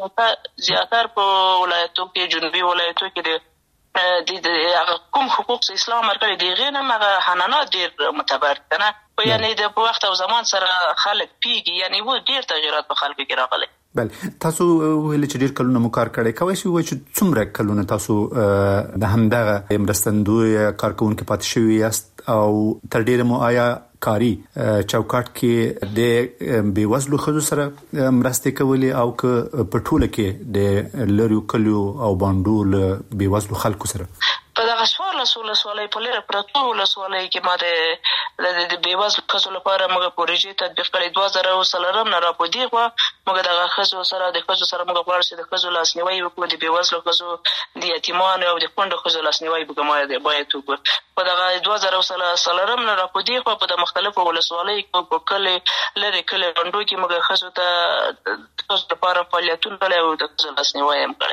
I: زیاتره په ولایتو کې جنوبي ولایتو کې د د کوم حقوق اسلام مرکړي دی غنه مغه حنانات ډیر متبر کنه په یعنی د وخت او زمان سره خلک پیږي یعنی و ډیر تغیرات په خلکو کې راغلي
E: بل تاسو ویل چې ډیر کلونه مو کار کړی کوي چې څومره کلونه تاسو د همدغه مرستندوی کارکونکو پاتې شوی یاست او تر ډیره مو آیا کاری چوکاټ کې د بیوزلو خزو سره مرستې کولې او که په ټوله کې د لریو کلیو او باندول بیوزلو خلکو سره
I: په دغه سوال سوال سوالای په لاره پرتو ول سوالای کې ما د د بیوزلو خزو لپاره موږ پروژې تطبیق کړې دوه زره سلرم نه را پدې خو موږ دغه خزو سره د خزو سره موږ غواړو چې د خزو لاسنیوي وکړو د بیوزلو خزو د یتیمانو او د کونډو خزو لاسنیوي وکړو باید وکړو په دغه دوه زره سلرم نه را پدې خو په مختلفو ولسوالۍ کې په کله لری کله باندې کې موږ خزو ته خزو لپاره فعالیتونه کړي او د خزو لاسنیوي هم کړی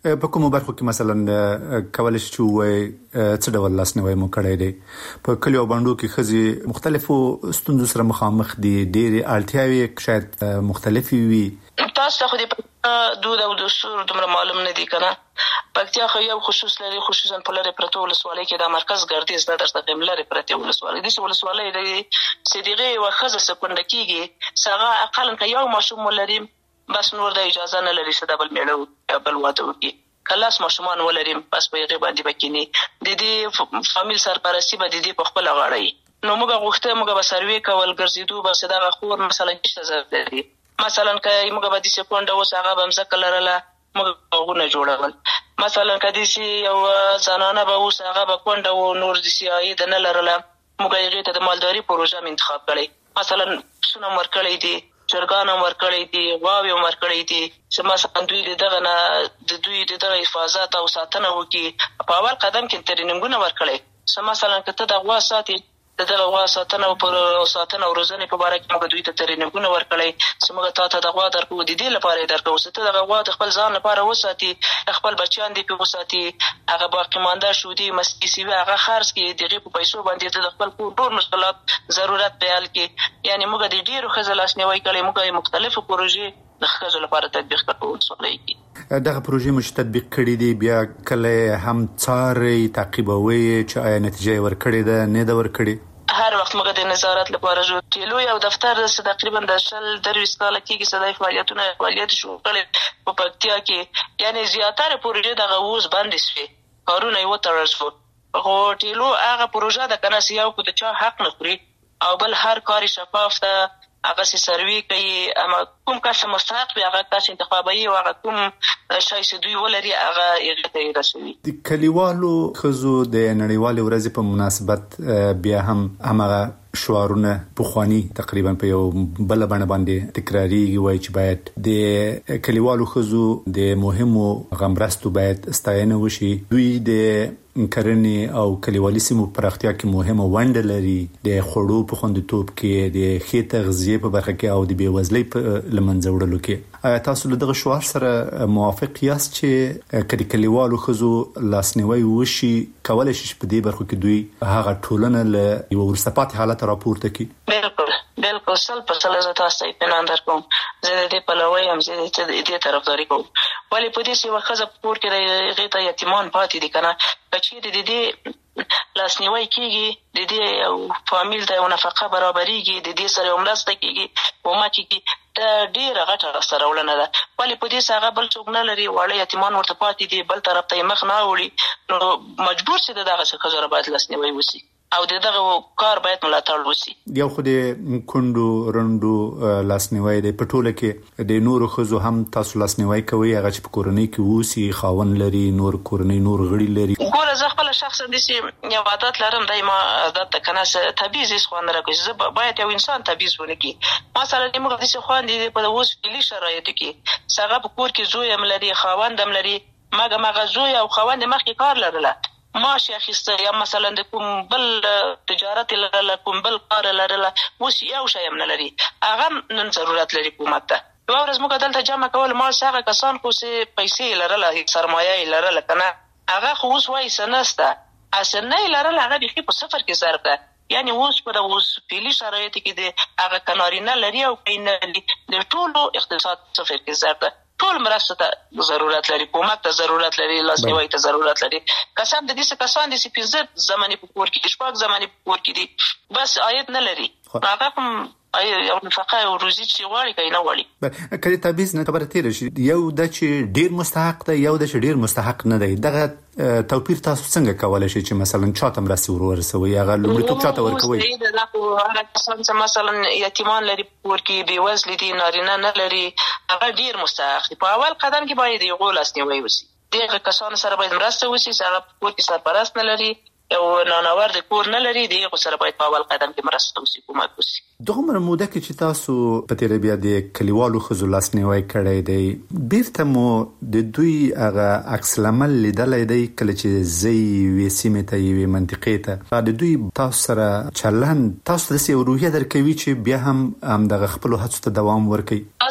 E: په کومو برخو کې مثلا کولای شي چې وای څه ډول لاسنیوي مو کړی دی؟ په کلیو باندې کې خزي مختلفو ستونزو سره مخامخ دي، ډېری اړتیاوې شاید مختلفي وي.
I: تاسو خو دې دود او دستور دومره معلوم نه دي کنه. پکتیا خو یو خصوص لري، خصوصا په لارې پرته ولسوالۍ کې د مرکز ګردیز نه درته قیم لري پرته ولسوالۍ دي ولسوالۍ د صدیقه او خزه سکونډ کیږي سغه اقل که یو ماشوم ولري بس نور د اجازه نه لري چې د بل میړو بل واده وکړي. کلاس ماشومان ولري بس په یغه باندې بکینی د دې فامیل سرپرستی به د دې په خپل غاړه نو موږ غوښته موږ به سروي کول ګرځېدو بس دا خور مثلا هیڅ ضرورت لري. مثلا که موږ به د سکونډ اوس هغه بم ځکه لرله موږ غوونه جوړول. مثلا که د سی یو زنانه به اوس هغه به کونډه او نور د سی آی د نه لرله موږ یې ته د مالداري پروژه انتخاب کړی. مثلا سونه ورکړی دي، چرګان ورکړی دي، غواوې ورکړی دي چې مثلا دوی دغه نه د دوی دغه حفاظت او ساتنه وکړي. په اول قدم کې ترینینګونه ورکړی چې مثلا که ته د غوا ساتي دغه غوا ساتنه او پر ساتنه او روزنه په اړه کې موږ دوی ته ترینینګونه ورکړی چې موږ ته ته د غوا درکو د دې لپاره درکو چې ته د غوا د خپل ځان لپاره وساتي، خپل بچیان دې په وساتي، هغه باقی مانده شو دي مستی سی هغه خرڅ کې دغه په پیسو باندې د خپل ټول مشکلات ضرورت بیان کې. یعنی موږ د ډیرو خزلاس نیوي کړي، موږ مختلفو پروژې د خزو لپاره تطبیق کړو څولای.
E: دغه پروژې مش تطبیق کړي دي، بیا کله هم څاري تعقیبوي چې آیا نتیجه ورکړي ده نه ده ورکړي؟
I: هر وخت موږ د نظارت لپاره جو ټیلو یو دفتر د تقریبا د شل درویس کال کې صدای فعالیتونه فعالیت شروع کړي په پکتیا کې. یعنی زیاتره پروژې د غوز باندې سوي کارونه یو ترز وو. خو ټیلو هغه پروژه د کنه سیاو کو د چا حق نه خوري او بل هر کار شفاف ته هغه سي سروي کوي. اما کوم کس مستحق وي هغه کس انتخابي او هغه کوم شای چې دوی ولري هغه یې ته رسوي.
E: د کلیوالو خزو د نړیوالې ورځې په مناسبت بیا هم هغه شعارونه پخوانی تقریبا په یو بل باندې باندې تکراریږي وای چې باید د کلیوالو خزو د مهمو غمرستو باید ستاینه وشي. دوی د کرنې او کلیوالي سیمو پراختیا کې مهمه ونډه لري، د خوړو په خوندیتوب کې، د ښې تغذیې په برخه کې او د بېوزلۍ په لمنځه وړلو کې. آیا تاسو له دغه شعار سره موافق یاست چې کله کلیوالو خزو لاسنیوي وشي کولای شي په دې برخه کې دوی هغه ټولنه له یو ورسته پاتې حالت راپورته کړي؟
I: بالکل بالکل سل په سل زه تاسو ته پنان درکوم. زه د دې په لوی هم زه د دې طرفداري کوم. ولی په دې سیمه خزه پور کې د غیته یتیمان پاتې دي کنه چې د دې لاسنیوي کیږي، د دې یو فامیل ته یو نفقه برابرېږي، د دې سره وملاسته کیږي او ما کیږي د ډیره غټه سره ولنه ده. ولی په دې سره بل څوک نه لري، وړي یتیمان ورته پاتې دي، بل طرف ته مخ نه وړي، نو مجبور سي دغه څه خزر باید لاسنیوي وسی او دغه کار باید ملاتړ وسی.
E: یو خو د کندو رندو لاسنیوي د پټوله کې د نورو خزو هم تاسو لاسنیوي کوي هغه چې په کورنۍ کې وسی خاون لري، نور کورنۍ نور غړي لري.
I: ګوره زه خپل شخصا د سي یو عادت لرم، دایما عادت ته کنه تبعیض هیڅ خوند راکوي. زه باید یو انسان تبعیض ونکړي. مثلا موږ د سي خوند دي په اوس کلی شرایطو کې څنګه په کور کې زوی هم لري، خاوند هم لري، مګه مګه زوی او خاوند مخکې کار لرله معاش اخیسته، یا مثلا د کوم بل تجارت لرله، کوم بل کار لرله، اوس یو شی هم نه لري، هغه نن ضرورت لري حکومت ته. یو ورځ موږ دلته جمع کول مال څنګه کسان خو سي پیسې لرله، سرمایه لرله کنه، هغه خو اوس وایي سنسته اسنه لرله، هغه بخي په صفر کې ضرب ده. یعنی اوس په اوس پیلي شرایط کې د هغه کنارینه لري او کینه لري، د ټولو اقتصاد صفر کې ضرب ده. ټول مرسته ته ضرورت لري، حکومت ته ضرورت لري، لاسنیوي ته ضرورت لري. کسان د دې څه کسان د سي پنځه زماني په کور کې، شپږ زماني په کور کې دي، بس عاید نه لري، هغه کوم یو نفقه او روزي چې غواړي کای نه غواړي.
E: کله تبعیض نه خبره تیر شي، یو د چې ډیر مستحق دی، یو د چې ډیر مستحق نه دی، دغه توپیر تاسو څنګه کولای شئ چې مثلا چاته مرسته ورسوي، هغه لومړیتوب چاته ورکوي؟
I: دا خو هغه کسان چې مثلا یتیمان لري پور کې، بېوزل دي، نارینه نه لري، هغه ډیر مستحق دي. په اول قدم کې باید یو لاسنیوي وشي. دغه کسان سره باید مرسته وشي چې هغه پور کې سرپرست نه لري او نانور د کور نه لري، دغه سره باید په اول قدم کې مرسته وشي، حکومت وشي.
E: دغه موده کې چې تاسو په تیر بیا د کلیوالو خزو لاسنیوي کړی دی، بیرته مو د دوی هغه عکس العمل لیدلای دی کله چې زی وې سیمه ته یې منطقې ته د دوی تاسو سره چلند تاسو د سی روحیه درکوي چې بیا هم هم دغه خپل هڅو ته دوام ورکړي؟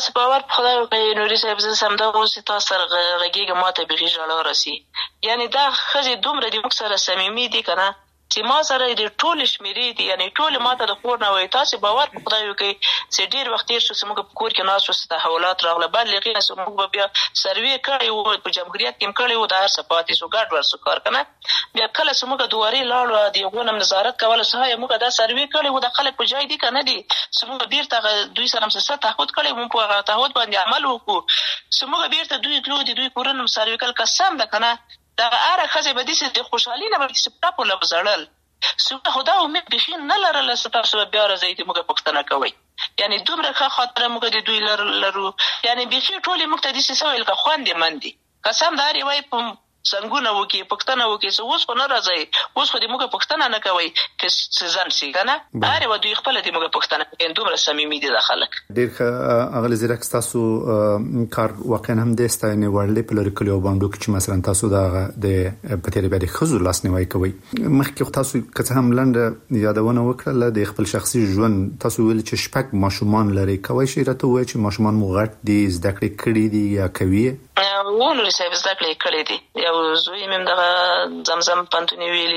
I: تاسو باور په خدای وکړئ نوري صاحب زه سم دغه اوس تاسو سره غږیږم ماته بېخي ژړا راسي یعنی دا ښځې دومره د موږ سره صمیمي دي که نه چې ما سره د ټولې شمېرې دي یعنې ټولې ما ته د کور نه وایي تاسې باور په خدای وکړئ چې ډېر وخت تېر شو چې موږ په کور کې ناست وو چې تحولات راغله بعد له هغې نه چې موږ به بیا سروې کړی وو په جمهوریت کې هم کړی وو دا هر څه پاتې شو ګډ وډ شو کار که نه بیا کله چې موږ دوارې لاړو د هغو نه نظارت کوله چې هایه موږ دا سروې کړی وو دا خلک په جای دي که نه دي چې موږ بېرته هغه دوی سره هم څه تعهد کړی موږ په هغه تعهد باندې عمل وکړو چې موږ بېرته دوی تلو د دوی کورونه هم سروې کړل قسم ده که نه دغه هره ښځې به داسې د خوشحالي نه به داسې پټه پوله به زړل څوک خو دا امید بیخي نه لرله چې تاسو به بیا راځئ د موږ پوښتنه کوئ یعنې دومره ښه خاطره موږ د دوی لرو یعنې بیخي ټولې موږ ته داسې څه ویل که خوند یې من دي قسم د هرې وایي په څنګونه وکړي پوښتنه وکړي چې اوس خو نه راځئ اوس خو د موږ پوښتنه نه کوئ که څه ځنډ شي که نه هرې به دوی خپله د موږ پوښتنه کوي دومره صمیمي دي دا خلک
E: ډېر ښه اغلې زیرک ستاسو کار واقعا هم د ستاینې وړ دی په لرې کلیو او بانډو کې چې مثلا تاسو د د په تېره بیا د ښځو لاسنیوی کوئ مخکې خو تاسو که څه هم لنډه یادونه وکړله د خپل شخصي ژوند تاسو ویل چې شپږ ماشومان لرئ کولی شئ راته ووایئ چې ماشومان مو غټ دي زده کړې کړي دي یا کوي
I: و نوري صاحب زده کړې کړې دي یو زوی مې هم دغه زمزم پوهنتون یې ویلي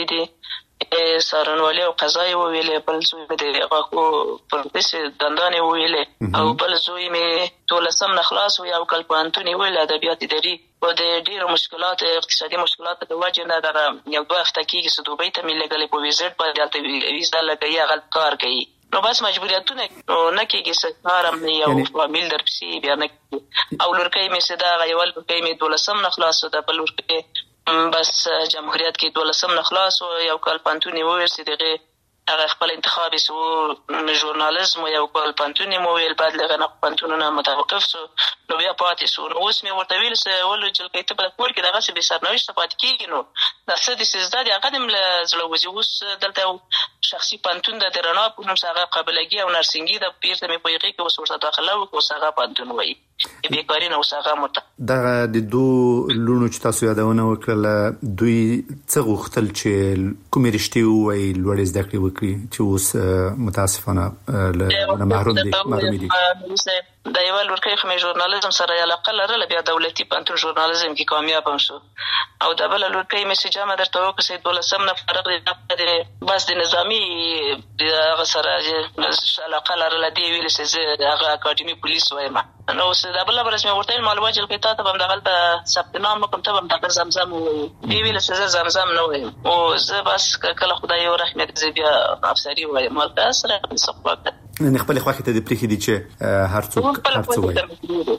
I: دي څارنوالي او قضا یې وویلې بل زوی مې د غاښو پروفیسر دندان یې وویلې او بل زوی مې دولسم نه خلاص و یو کال پوهنتون یې ویل ادبیات اداري و د ډېرو مشکلات اقتصادي مشکلاتو د وجې نه دغه یو دوه هفته کېږي چې دوبۍ ته مې لېږلی په ویزټ باندې هلته ویزا لګوي هغه کار کوي نو بس مجبوریتونه نو نه کېږي چې کار هم یو فامیل در پسې بیا نه کېږي او لورکۍ مې چې دغه یوه لورکۍ مې دولسم نه خلاص و د بل لورکۍ بس جمهوریت کې دولسم نه خلاص و یو کال پوهنتون یې وویل چې دغې هغه خپل انتخاب یې سو ژورنالزم و یو کال پوهنتون یې مو ویل بعد له هغه نه پوهنتونونه متوقف سو نو بیا پاتې سو نو اوس مې ورته ویل چې ولو جلکۍ ته په کور کې دغسې بې سرنوشته پاتې کېږي نو دا څه داسې زده دي هغه دې م له زړه وځي اوس دلته یو شخصي پوهنتون ده د رڼا په نوم چې هغه قابلګي او نرسنګي ده بېرته مې په هغې کې اوس ورته داخله وکړو اوس هغه پوهنتون وایي د بېکاري نه اوس هغه مرته
E: دغه د دوو لوڼو چې تاسو یادونه وکړله دوی څه غوښتل چې کومې رشتې ووایي لوړې زده کړې وکړي چې اوس متاسفانه له محروم دي محرومې دي
I: د یوه لورکۍ خو مې ژورنالزم سره یې علاقه لرله بیا دولتي پوهنتون ژورنالزم کې کامیاب هم شو او د بله لورکۍ مې چې جمع درته وکړه چې دولسم نه فارغ دی بس د نظامي هغه سره علاقه لرله دې ویلې چې زه هغه اکاډمي پولیس وایم نو اوس د بله ورځ مې ورته ویل معلومه جلکۍ تا ته به هم دغلته ثبت نام وکړم ته به هم دغه زمزم ووایي دې ویله چې زه زمزم نه وایم او زه بس کله خدای ورحمېږي زه بیا افسري وایم هلته سره څه خوا کړه
E: یعنې خپلې خوښې ته دې پرېښي دي چې هر څوک هر څه وایي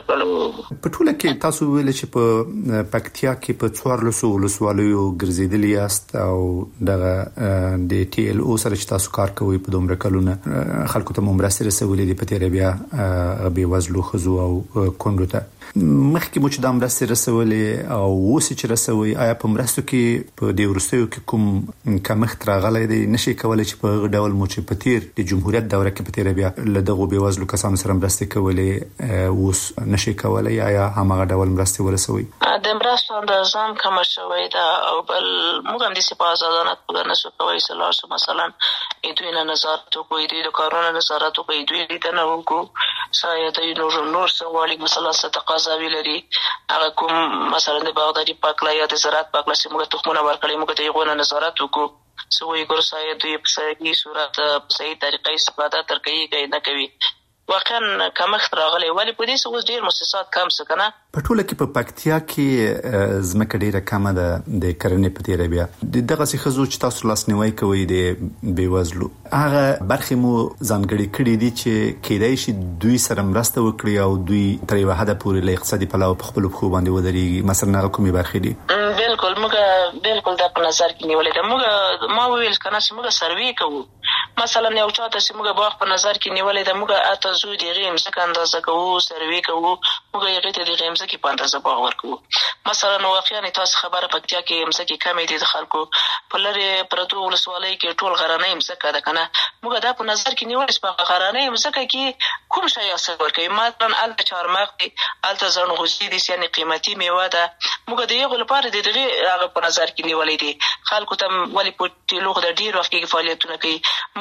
E: په ټوله کې تاسو ویل چې په پکتیا کې په څوارلسو ولسوالیو ګرځېدلي یاست او دغه د ټي ایل او سره چې تاسو کار کوئ په دومره کلونه خلکو ته مو مرستې رسولې دي په تېره بیا بېوزلو ښځو او کونډو ته مخکې مو چې دا مرستې رسولې او اوس چې رسوئ آیا په مرستو کې په دې وروستیو کې کوم کمښت راغلی دی نه شئ کولی چې په هغه ډول مو چې په تېر د جمهوریت دوره کې په تېره بیا له دغو بېوزلو کسانو سره مرستې کولې اوس نه شئ کولی آیا هماغه ډول مرستې ورسوئ
I: د مرستو اندازه هم کمه شوې ده او بل موږ هم داسې په ازادانه توګه نه شو کولی چې لاړ شو مثلا دوی نه نظارت وکړو دوی د کارونو نظارت وکړو دوی لیدنه وکړو شاید دوی نور نور څه غواړي مثلا څه تقاضاوي لري هغه کوم مثلا د باغداري پاکله یا د زراعت پاکله چې موږ تخمونه ورکړي موږ د هغو نه نظارت وکړو څه وایي ګور شاید دوی په صحیح صورت په صحیح طریقه استفاده تر کوي که نه کوي واقعا کمښت راغلی ولې په دې څه اوس ډېر مؤسسات کم څه که نه
E: په ټوله کې په پکتیا کې ځمکه ډېره کمه ده د کرنې په تېره بیا د دغسې ښځو چې تاسو لاسنیوی کوئ د بېوزلو هغه برخې مو ځانګړې کړي دي چې کیدای شي دوی سره مرسته وکړي او دوی تر یوه حده پورې له اقتصادي پلوه په خپلو پښو باندې ودرېږي مثلا هغه کومې برخې دي
I: بلکل موږ بلکل دا په نظر کې نیولې ده موږ ما وویل که نه چې موږ سروې کوو مثلا یو چا ته چې موږ باغ په نظر کې نیولې ده موږ اته زو د هغې مځکه اندازه کوو سروې کوو موږ هغې ته د هغې مځکې په اندازه باغ ورکوو مثلا واقعا تاسو خبره پکتیا کې مځکې کمې دي د خلکو په لرې پرتو ولسوالیو کې ټول غرنۍ مځکه ده که نه موږ دا په نظر کې نیولې چې په غرنۍ مځکه کې کوم شی حاصل ورکوي مثلا هلته چهارمغز دي هلته ځنغوزي دي یعنې قیمتي میوه ده موږ د هغو لپاره د دغې هغه په نظر کې نیولې دي خلکو ته ولې په ټیلو د ډېر وخت کې فعالیتونه کوي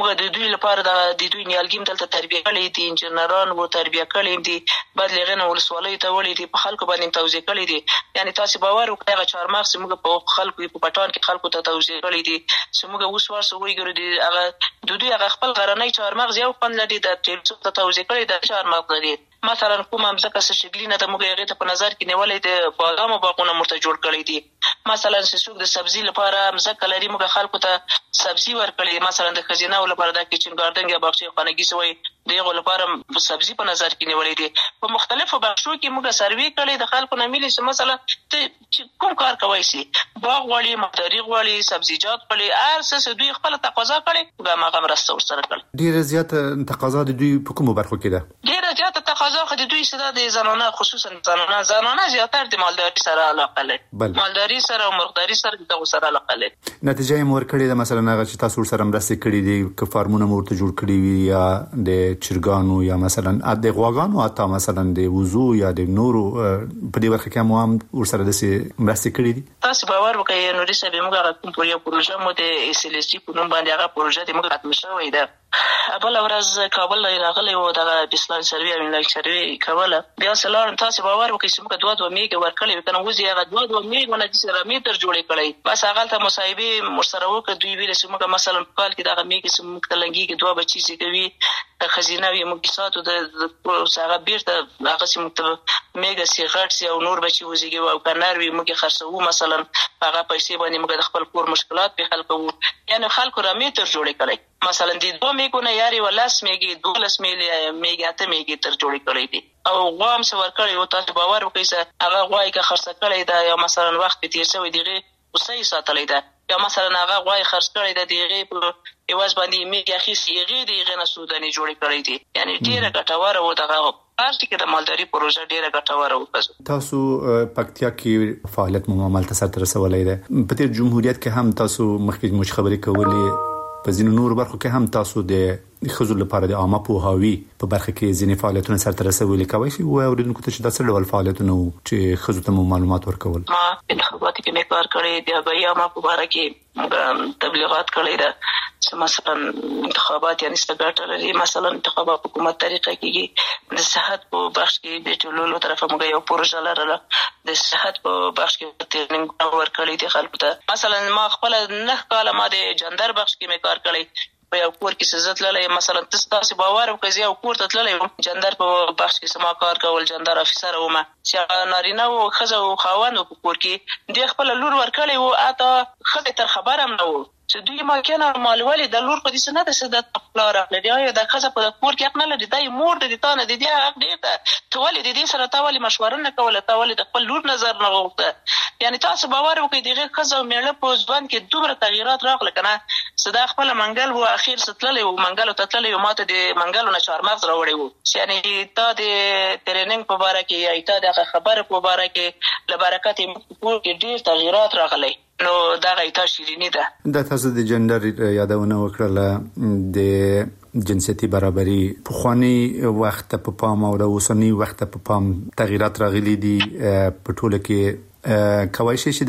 I: موږ د دوی لپاره د دوی نیالګي دلته تربیه کړي دي، انجنیران وو تربیه کړي دي، بعد لغنه ولسوالۍ ته ولې دي، په خلکو باندې توزیع کړي دي. یعنی تاسو باور وکړئ هغه چهارمغز موږ په خلکو په پټان کې خلکو ته توزیع کړي دي چې موږ اوس ورسره وګورو دي هغه د دوی هغه خپل غرنۍ چهارمغز یو خوند لري د ټیلسو ته توزیع کړي د چهارمغز لري. مثلا کومه مځکه چې شګلینه د موږ هغه ته په نظر کې نیولې د بادامو باغونه مرته جوړ کړي دي. مثلا چې څوک د سبزي لپاره مځکه لري موږ خلکو ته سبزي ورکړي، مثلا د خزینه لپاره د کچن ګاردن یا باغچې خانګي سوی دغه لپاره سبزي په نظر کې نیولې دي. په مختلفو بخشو کې موږ سروي کړي د خلکو نه ملي چې مثلا کوم کار کوي سي باغ وړي مقداري وړي سبزیجات وړي ارسس دوی خپل تقاضا کړي دا ماغه مرسته ورسره کړي.
E: ډیره زیاته تقاضا د دوی په کومو برخو کې ده؟
I: ډیره زیاته تقاضا خو د دوی سره د زنانه خصوصا زنانه زنانه زیاتره د مالداري سره علاقه لري، مالداري سره او مرغداري سره د سره علاقه لري.
E: نتیجه یې مور کړی ده مثلا هغه چې تاسو سره مرسته کړی دي که فارمونه مورته جوړ کړی وي یا د چرګانو یا مثلا د غواګانو اته مثلا د وضو یا د نورو په دې برخه کې مو هم ورسره د مرسته کړی دي.
I: تاسو باور وکړئ نو رسې به موږ کوم پروژه پروژه مو د اس ال اس ټي په نوم باندې هغه پروژه د موږ ختم شوې ده. بل ورځ کابل لا راغلی و دغه بسلان سروي او انلاین سروي کوله بیا سلام تاسو باور وکړئ چې موږ دوه دوه میګ ورکړل کنه وځي هغه دوه دوه میګ ونه چې سره میټر جوړې کړی بس هغه ته مصاحبه مرسره وکړ دوی ویل چې موږ مثلا په کال کې دغه میګ چې موږ تلنګي کې دوه بچی چې کوي خزینه وي موږ ساتو د هغه بیرته هغه چې موږ میګ سي غټ سي او نور بچی وځي او کنار وي موږ خرڅو مثلا هغه پیسې باندې موږ د خپل کور مشکلات په حل کوو یعنی خلکو را میټر جوړې کړی مثلا د دوه میګونه یاري ولاس میګي دولس میلي میګي اته میګي تر جوړې کړې دي او غوام څو ور کړی او تاسو باور وکړئ چې هغه غوای که خرڅ کړی دا یا مثلا وخت په تیر شوی دیغه وسې ساتلې ده یا مثلا هغه غوای خرڅ کړی د دیغه په ایواز باندې میګي اخیسي یغې دیغه نه سودانی جوړې کړې دي یعنی ډیره ګټوره و دغه پارټي کې د مالداري پروژه ډیره ګټوره و.
E: تاسو پکتیا کې فعالیت مو عمل ته سره رسولای ده په تیر جمهوریت کې هم تاسو مخکې مش خبرې کولې په ځینو نور برخو کې هم تاسو د خزو لپاره د عامه پوهاوی په برخه کې ځینې فعالیتونه سره رسولي کوي شي او اوریدونکو ته چې د څه ډول فعالیتونه چې خزو ته معلومات ورکول
I: ما په انتخابات کې مې کار کړی دی به عامه په اړه کې تبلیغات کړی ده چې مثلا انتخابات یعنی ستګاټ لري مثلا انتخابات حکومت طریقه کې د صحت په بخش کې د ټولولو طرفه موږ یو پروژه لرله د صحت په بخش کې ټریننګ ورکړی دی خلکو ته مثلا ما خپل نه کاله ما د جندر بخش کې مې کار کړی په یو کور کې سزت للی مثلا تاسو باور وکړئ یو کور ته تللی جندر په بخش کې سما کار کول جندر افیسر ومه چې نارینه او ښځه او خاوند په کور کې د خپل لور ورکړی وو اته ښځه تر خبره هم نه وو چې دوی ما کنه مالوالي د لور په دې سند د صدت خپل راغلی دی د ښځه په کور کې حق نه لري د مور د دې تانه د دې حق دی ته ولې د دې سره تاولي مشوره نه کوله تاولي د خپل لور نظر نه غوښته یعنی تاسو باور وکړئ دغه ښځه او میړه په ځوان کې دومره تغیرات راغله کنه صدا خپل منګل وو اخیر ستللی وو منګل ته تللی وو ماته د منګلو نه چارمغز راوړی وو یعنی تا د ټریننګ په اړه کې یا تا د خبره په اړه کې لبرکت په کې ډیر تغیرات راغلي نو دا غیتا شیرینی ده
E: د تاسو د جندر یادونه وکړه د جنسيتي برابرۍ په خواني وخت په پام او د اوسنی وخت په پام تغیرات راغلي دي په ټوله کې کوي چې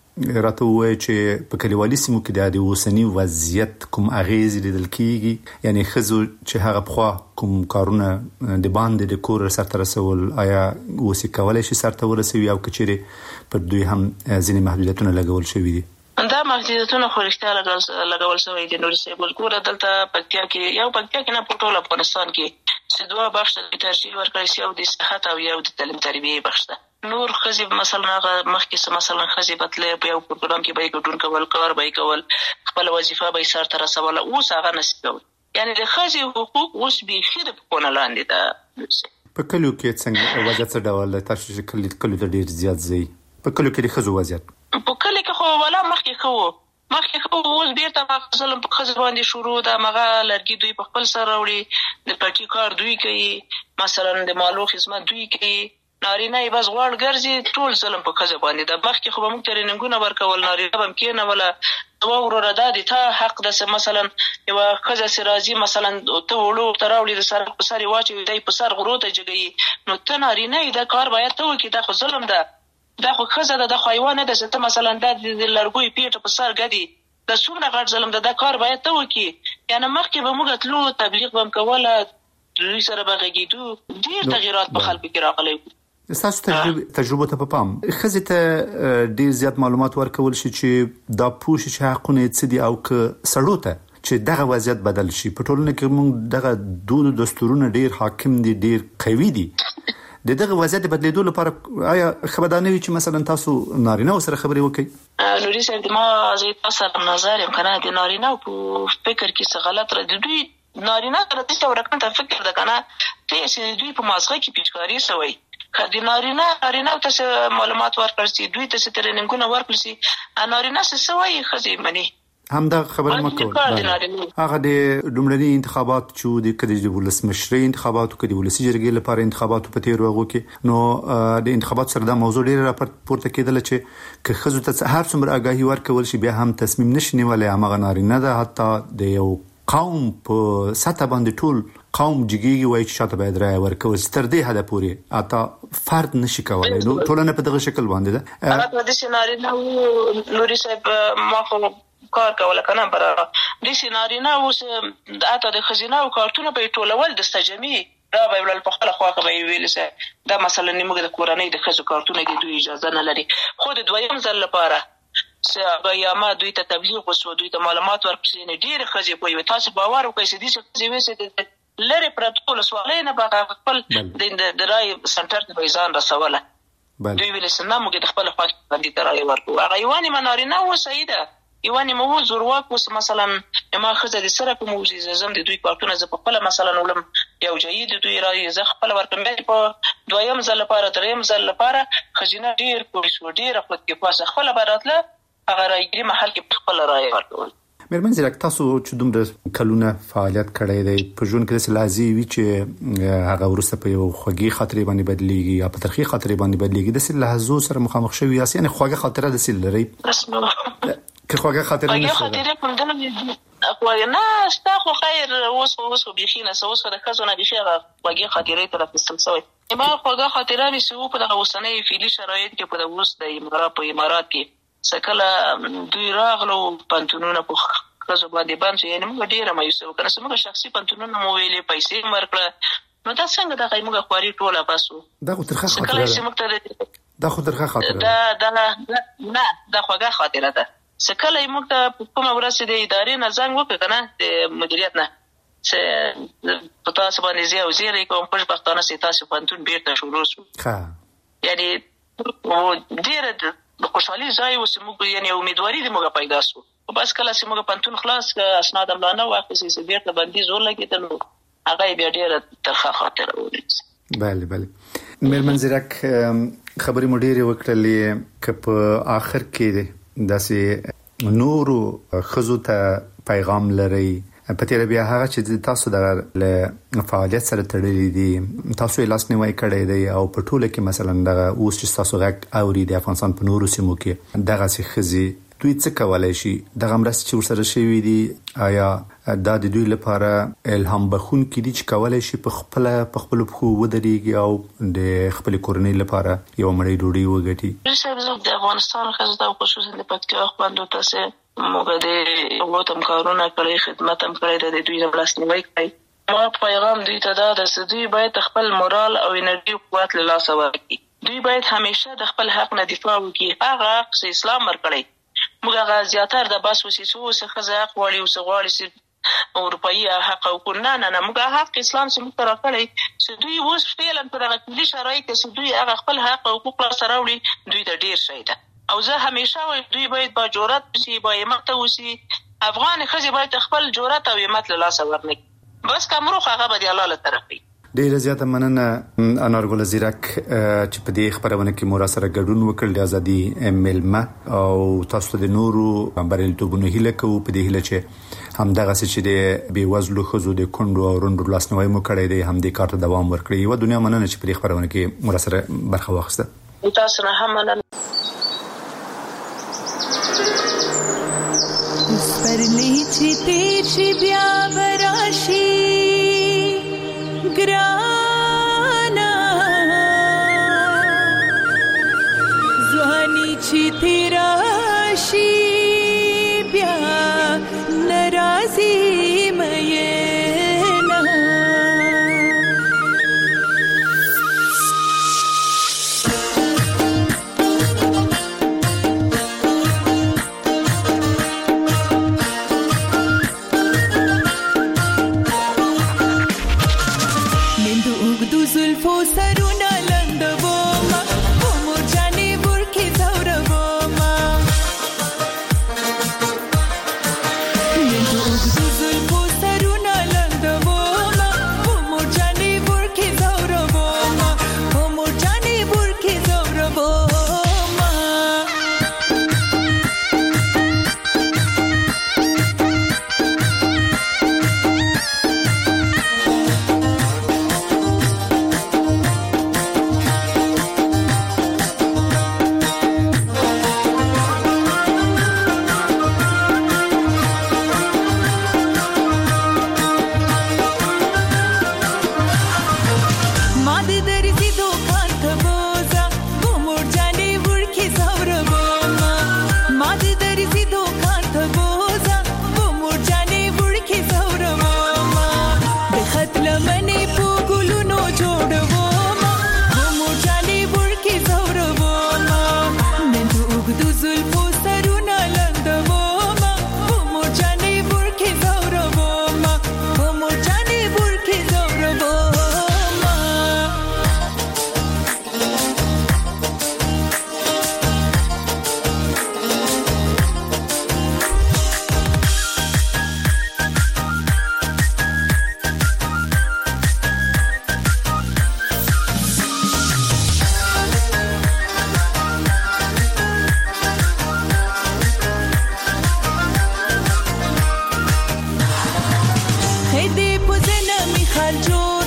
E: د راته وای چې په کلیوالي سیمو کې د اوسنی وضعیت کوم اغیز لیدل کیږي یعنی خزو چې هغه په کوم کارونه د باندې د کور سره رسول آیا وسی کولای شي سره ورسوي او کچېره پر دوی هم ځینې محدودیتونه لګول شوې دي
I: دا محدودیتونه خو رښتیا لګول شوی دي نور څه بل ګوره دلته پکتیا کې یو پکتیا کې نه په ټول افغانستان کې چې دوه بخش ته ترجیح ورکړی شي او د صحت او یو د تعلیم تربیه بخش ده نور خزي مثلا هغه مخکې سم مثلا خزي بتلې په یو پروګرام کې به ګډون کول کار به کول خپل وظیفه به سر تر رسول اوس هغه نشي یعنی د خزي حقوق اوس به خیر په کونه لاندې ده
E: په کلو کې څنګه وضعیت څه ډول تاسو چې کلی کلو ته ډیر زیات زی په کلو کې د خزو وضعیت
I: په کلی کې خو ولا مخکې خو مخکې خو اوس بیرته مثلا په خزي باندې شروع ده مغه لرګي دوی په خپل سره وړي د پټي کار دوی کوي مثلا د مالو خدمت دوی کوي نارینه یې بس غوړ ګرځي ټول ظلم په خزه باندې د مخکې خو به موږ تریننګونه ورکول نارینه به کېنه ولا دوه ورور دادی ته حق د مثلا یو خزه سرازي مثلا ته وړو تراوړي د سر په سر واچي دای په سر غروته جګي نو ته نارینه دا کار باید ته وکړي دا خو ظلم ده دا خو خزه د حیوان ده چې ته مثلا د لرګوي پیټه په سر غدي د څومره غټ ظلم ده دا کار باید ته وکړي یعنی مخکې به موږ تلو تبلیغ به کوله دوی سره به غږېدو ډېر تغیرات په خلکو کې راغلی
E: ستاسو تجربه تجربه ته په پام ښځې ته ډېر زیات معلومات ورکول شي چې دا پوه شي چې حقونه یې څه دي او که سړو ته چې دغه وضعیت بدل شي. په ټولنه کې موږ دغه دود دستورونه ډېر حاکم دي ډېر قوي دي. د دغه وضعیت بدلیدو لپاره آیا خبردانه وي چې مثلا تاسو نارینه سره خبرې وکړئ؟
I: نوري صاحب ما زه تاسو سره نظر یم کنه د نارینه په فکر کې څه غلط را دي. دوی نارینه تر دې ورکن ته فکر ده کنه ته چې دوی په مازغه کې پیچکاری سوی کدي نارینه نارینه ته معلومات ورکړل شي دوی ته ټریننګونه ورکړل شي نارینه څه سوی خزي مني
E: هم دا خبر مکو هغه د دومړني انتخابات چې د کدي د ولسمشري انتخابات او کدي ولسی جرګې لپاره انتخابات په تیر وغو کې نو د انتخابات سره د موضوع ډیره راپورته کېدل چې که خزو ته هر څومره آگاهي ورکول شي بیا هم تصمیم نشي نیولای هغه نارینه ده حتی د یو قوم په سطح باندې ټول قوم جګیږي وایي چې شاته باید رای ورکول ستر دې هدا پوری اته فرد نشي کولای نو ټولنه په دغه شکل باندې ده.
I: هغه د سيناريو نوري صاحب ما خو کار کوله کنه برا د سيناريو اوس د اته د خزینه او کارتونه په ټولول د استجمی دا به ول په خپل خواخه به ویل سه دا مثلا نیمه د کورنۍ د خزو کارتونه د دوی اجازه نه لري خو د دویم ځل لپاره سبا یا ما دوی ته تبلیغ وسو دوی ته معلومات ورکړي نه ډیر خزي په تاسو باور وکړئ چې دې څه وسه لری پروتوکول سوالینه به خپل د رای سنټر ته ځان رسوله دوی ویل سنه موږ د خپل خواخ باندې ترای ورکو هغه یواني منارینه و سیده یواني مو زورواک وس مثلا ما خزه د سره په موجزه زم د دوی کارتونه ز په خپل مثلا ولم یو جيد دوی رای ز خپل ورکم په دویم ځل لپاره دریم ځل لپاره خزینه ډیر پولیس و ډیر خپل کې پاسه خپل براتله هغه رايګري محل کې خپل رای ورکول.
E: مېرمن زیرک تاسو چې دومره کلونه فعالیت کړی دی په ژوند کې څه لازمي وي چې هغه ورسته په یو خوږی خاطرې باندې بدليږي یا په ترخی خاطرې باندې بدليږي د څه لحظو سره مخامخ شوی یاست یعنی خوږه خاطره د څه لري که خوږه خاطره نه
I: خوږه خاطره کوم دنه خو نه ستا خو خیر اوس اوس بيخینه اوس د خزونه بيخي خوږه خاطره تر فستل سوی ما خوږه خاطره مې سو په دغه وسنۍ فعلی شرایط کې په دغه وست د امارات په امارات کې سکله دوی راغلو پنتونونه په خزو باندې باندې یعنی موږ ډیره مایوسه وکړه چې موږ شخصي پنتونونه مو ویلې پیسې مرکړه نو دا څنګه دا موږ خواري ټوله باسو
E: دا خو ترخه خاطره دا خو ترخه خاطره
I: دا دا نه دا خوږه خاطره ده سکله موږ ته کومه ورسې د ادارې نه زنګ وکړ کنه د مدیریت نه چې په تاسو باندې زیاو زیرې کوم په پښتانه سي تاسو پنتون بیرته شروع شو
E: ها
I: یعنی ډیره د خوشحالي ځای اوس موږ یعنی امیدواري دې موږ پیدا شو بس کله چې موږ پنتون خلاص ک اسناد املانه واخیسي چې بیرته باندې زور لګیدل هغه بیا ډیره ترخه خاطره ولې
E: بله بله مېرمن زیرک خبرې مو ډیره وکړلې ک په اخر کې داسې نورو خزو ته پیغام لري په تیر بیا هغه چې تاسو د فعالیت سره تړلې دي تاسو یې لاس نیوي کړی دی او په ټوله کې مثلا دغه اوس چې تاسو غږ اوري د افغانستان په نورو سیمو کې دغه څه خزي دوی څه کولای شي دغه مرسته چې ورسره شوی دي آیا دا د دوی لپاره الهام بخون کې دي چې کولای شي په خپل په خپل خو ودرېږي او د خپل کورنۍ لپاره یو مړی ډوډۍ وګټي.
I: د افغانستان خزه او خصوصا د پکتیا خواندو تاسو موږ د وطن کارونه کړی خدمت هم کړی د دوی د لاس نیوي کوي ما پیغام دوی ته دا د دوی باید خپل مورال او انرژي قوت له لاسه ورکړي دوی باید همیشه د خپل حق نه دفاع وکړي هغه حق چې اسلام ورکړي موږ هغه زیاتر د باس وسیسو څخه ځاق وړي او سغواړي چې اروپایي حق او قانون نه نه موږ حق اسلام چې موږ راکړي چې دوی اوس فعلا په دغه کلی شرایط کې دوی هغه خپل حق او حقوق سره وړي دوی د ډیر شي ده او زه همیشه وایم دوی باید با جرأت شي با همت وسی افغان خزي باید خپل جرأت او همت له لاسه ورنکړي بس کومو هغه به دی الله له طرفي.
E: ډیره زیاته مننه انارګل زیرک چې په دې خبرونه کې مور سره ګډون وکړ د ازادي ملمه او تاسو د نورو بریالیتوبونو هیله کوو په دې هیله چې هم دغه څه چې د بي وزلو خزو د کندو او روندو لاسنوي مو کړی دی هم د کار ته دوام ورکړي و دنیا مننه چې په دې خبرونه کې مور سره برخه واخیسته.
I: تاسو نه هم مننه.
J: سپرلی چې تیر شي بیا براشي ګرانا ځواني چې تیر شي بیا ناراضي سرونه لندوما په مور جانې ورکی زوربوما نندو اوږدو زلفو سرونه لندوما په مور جانې ورکی زوربوما په مور جانې ورکی زوربوما خدي پوزنه می خرجو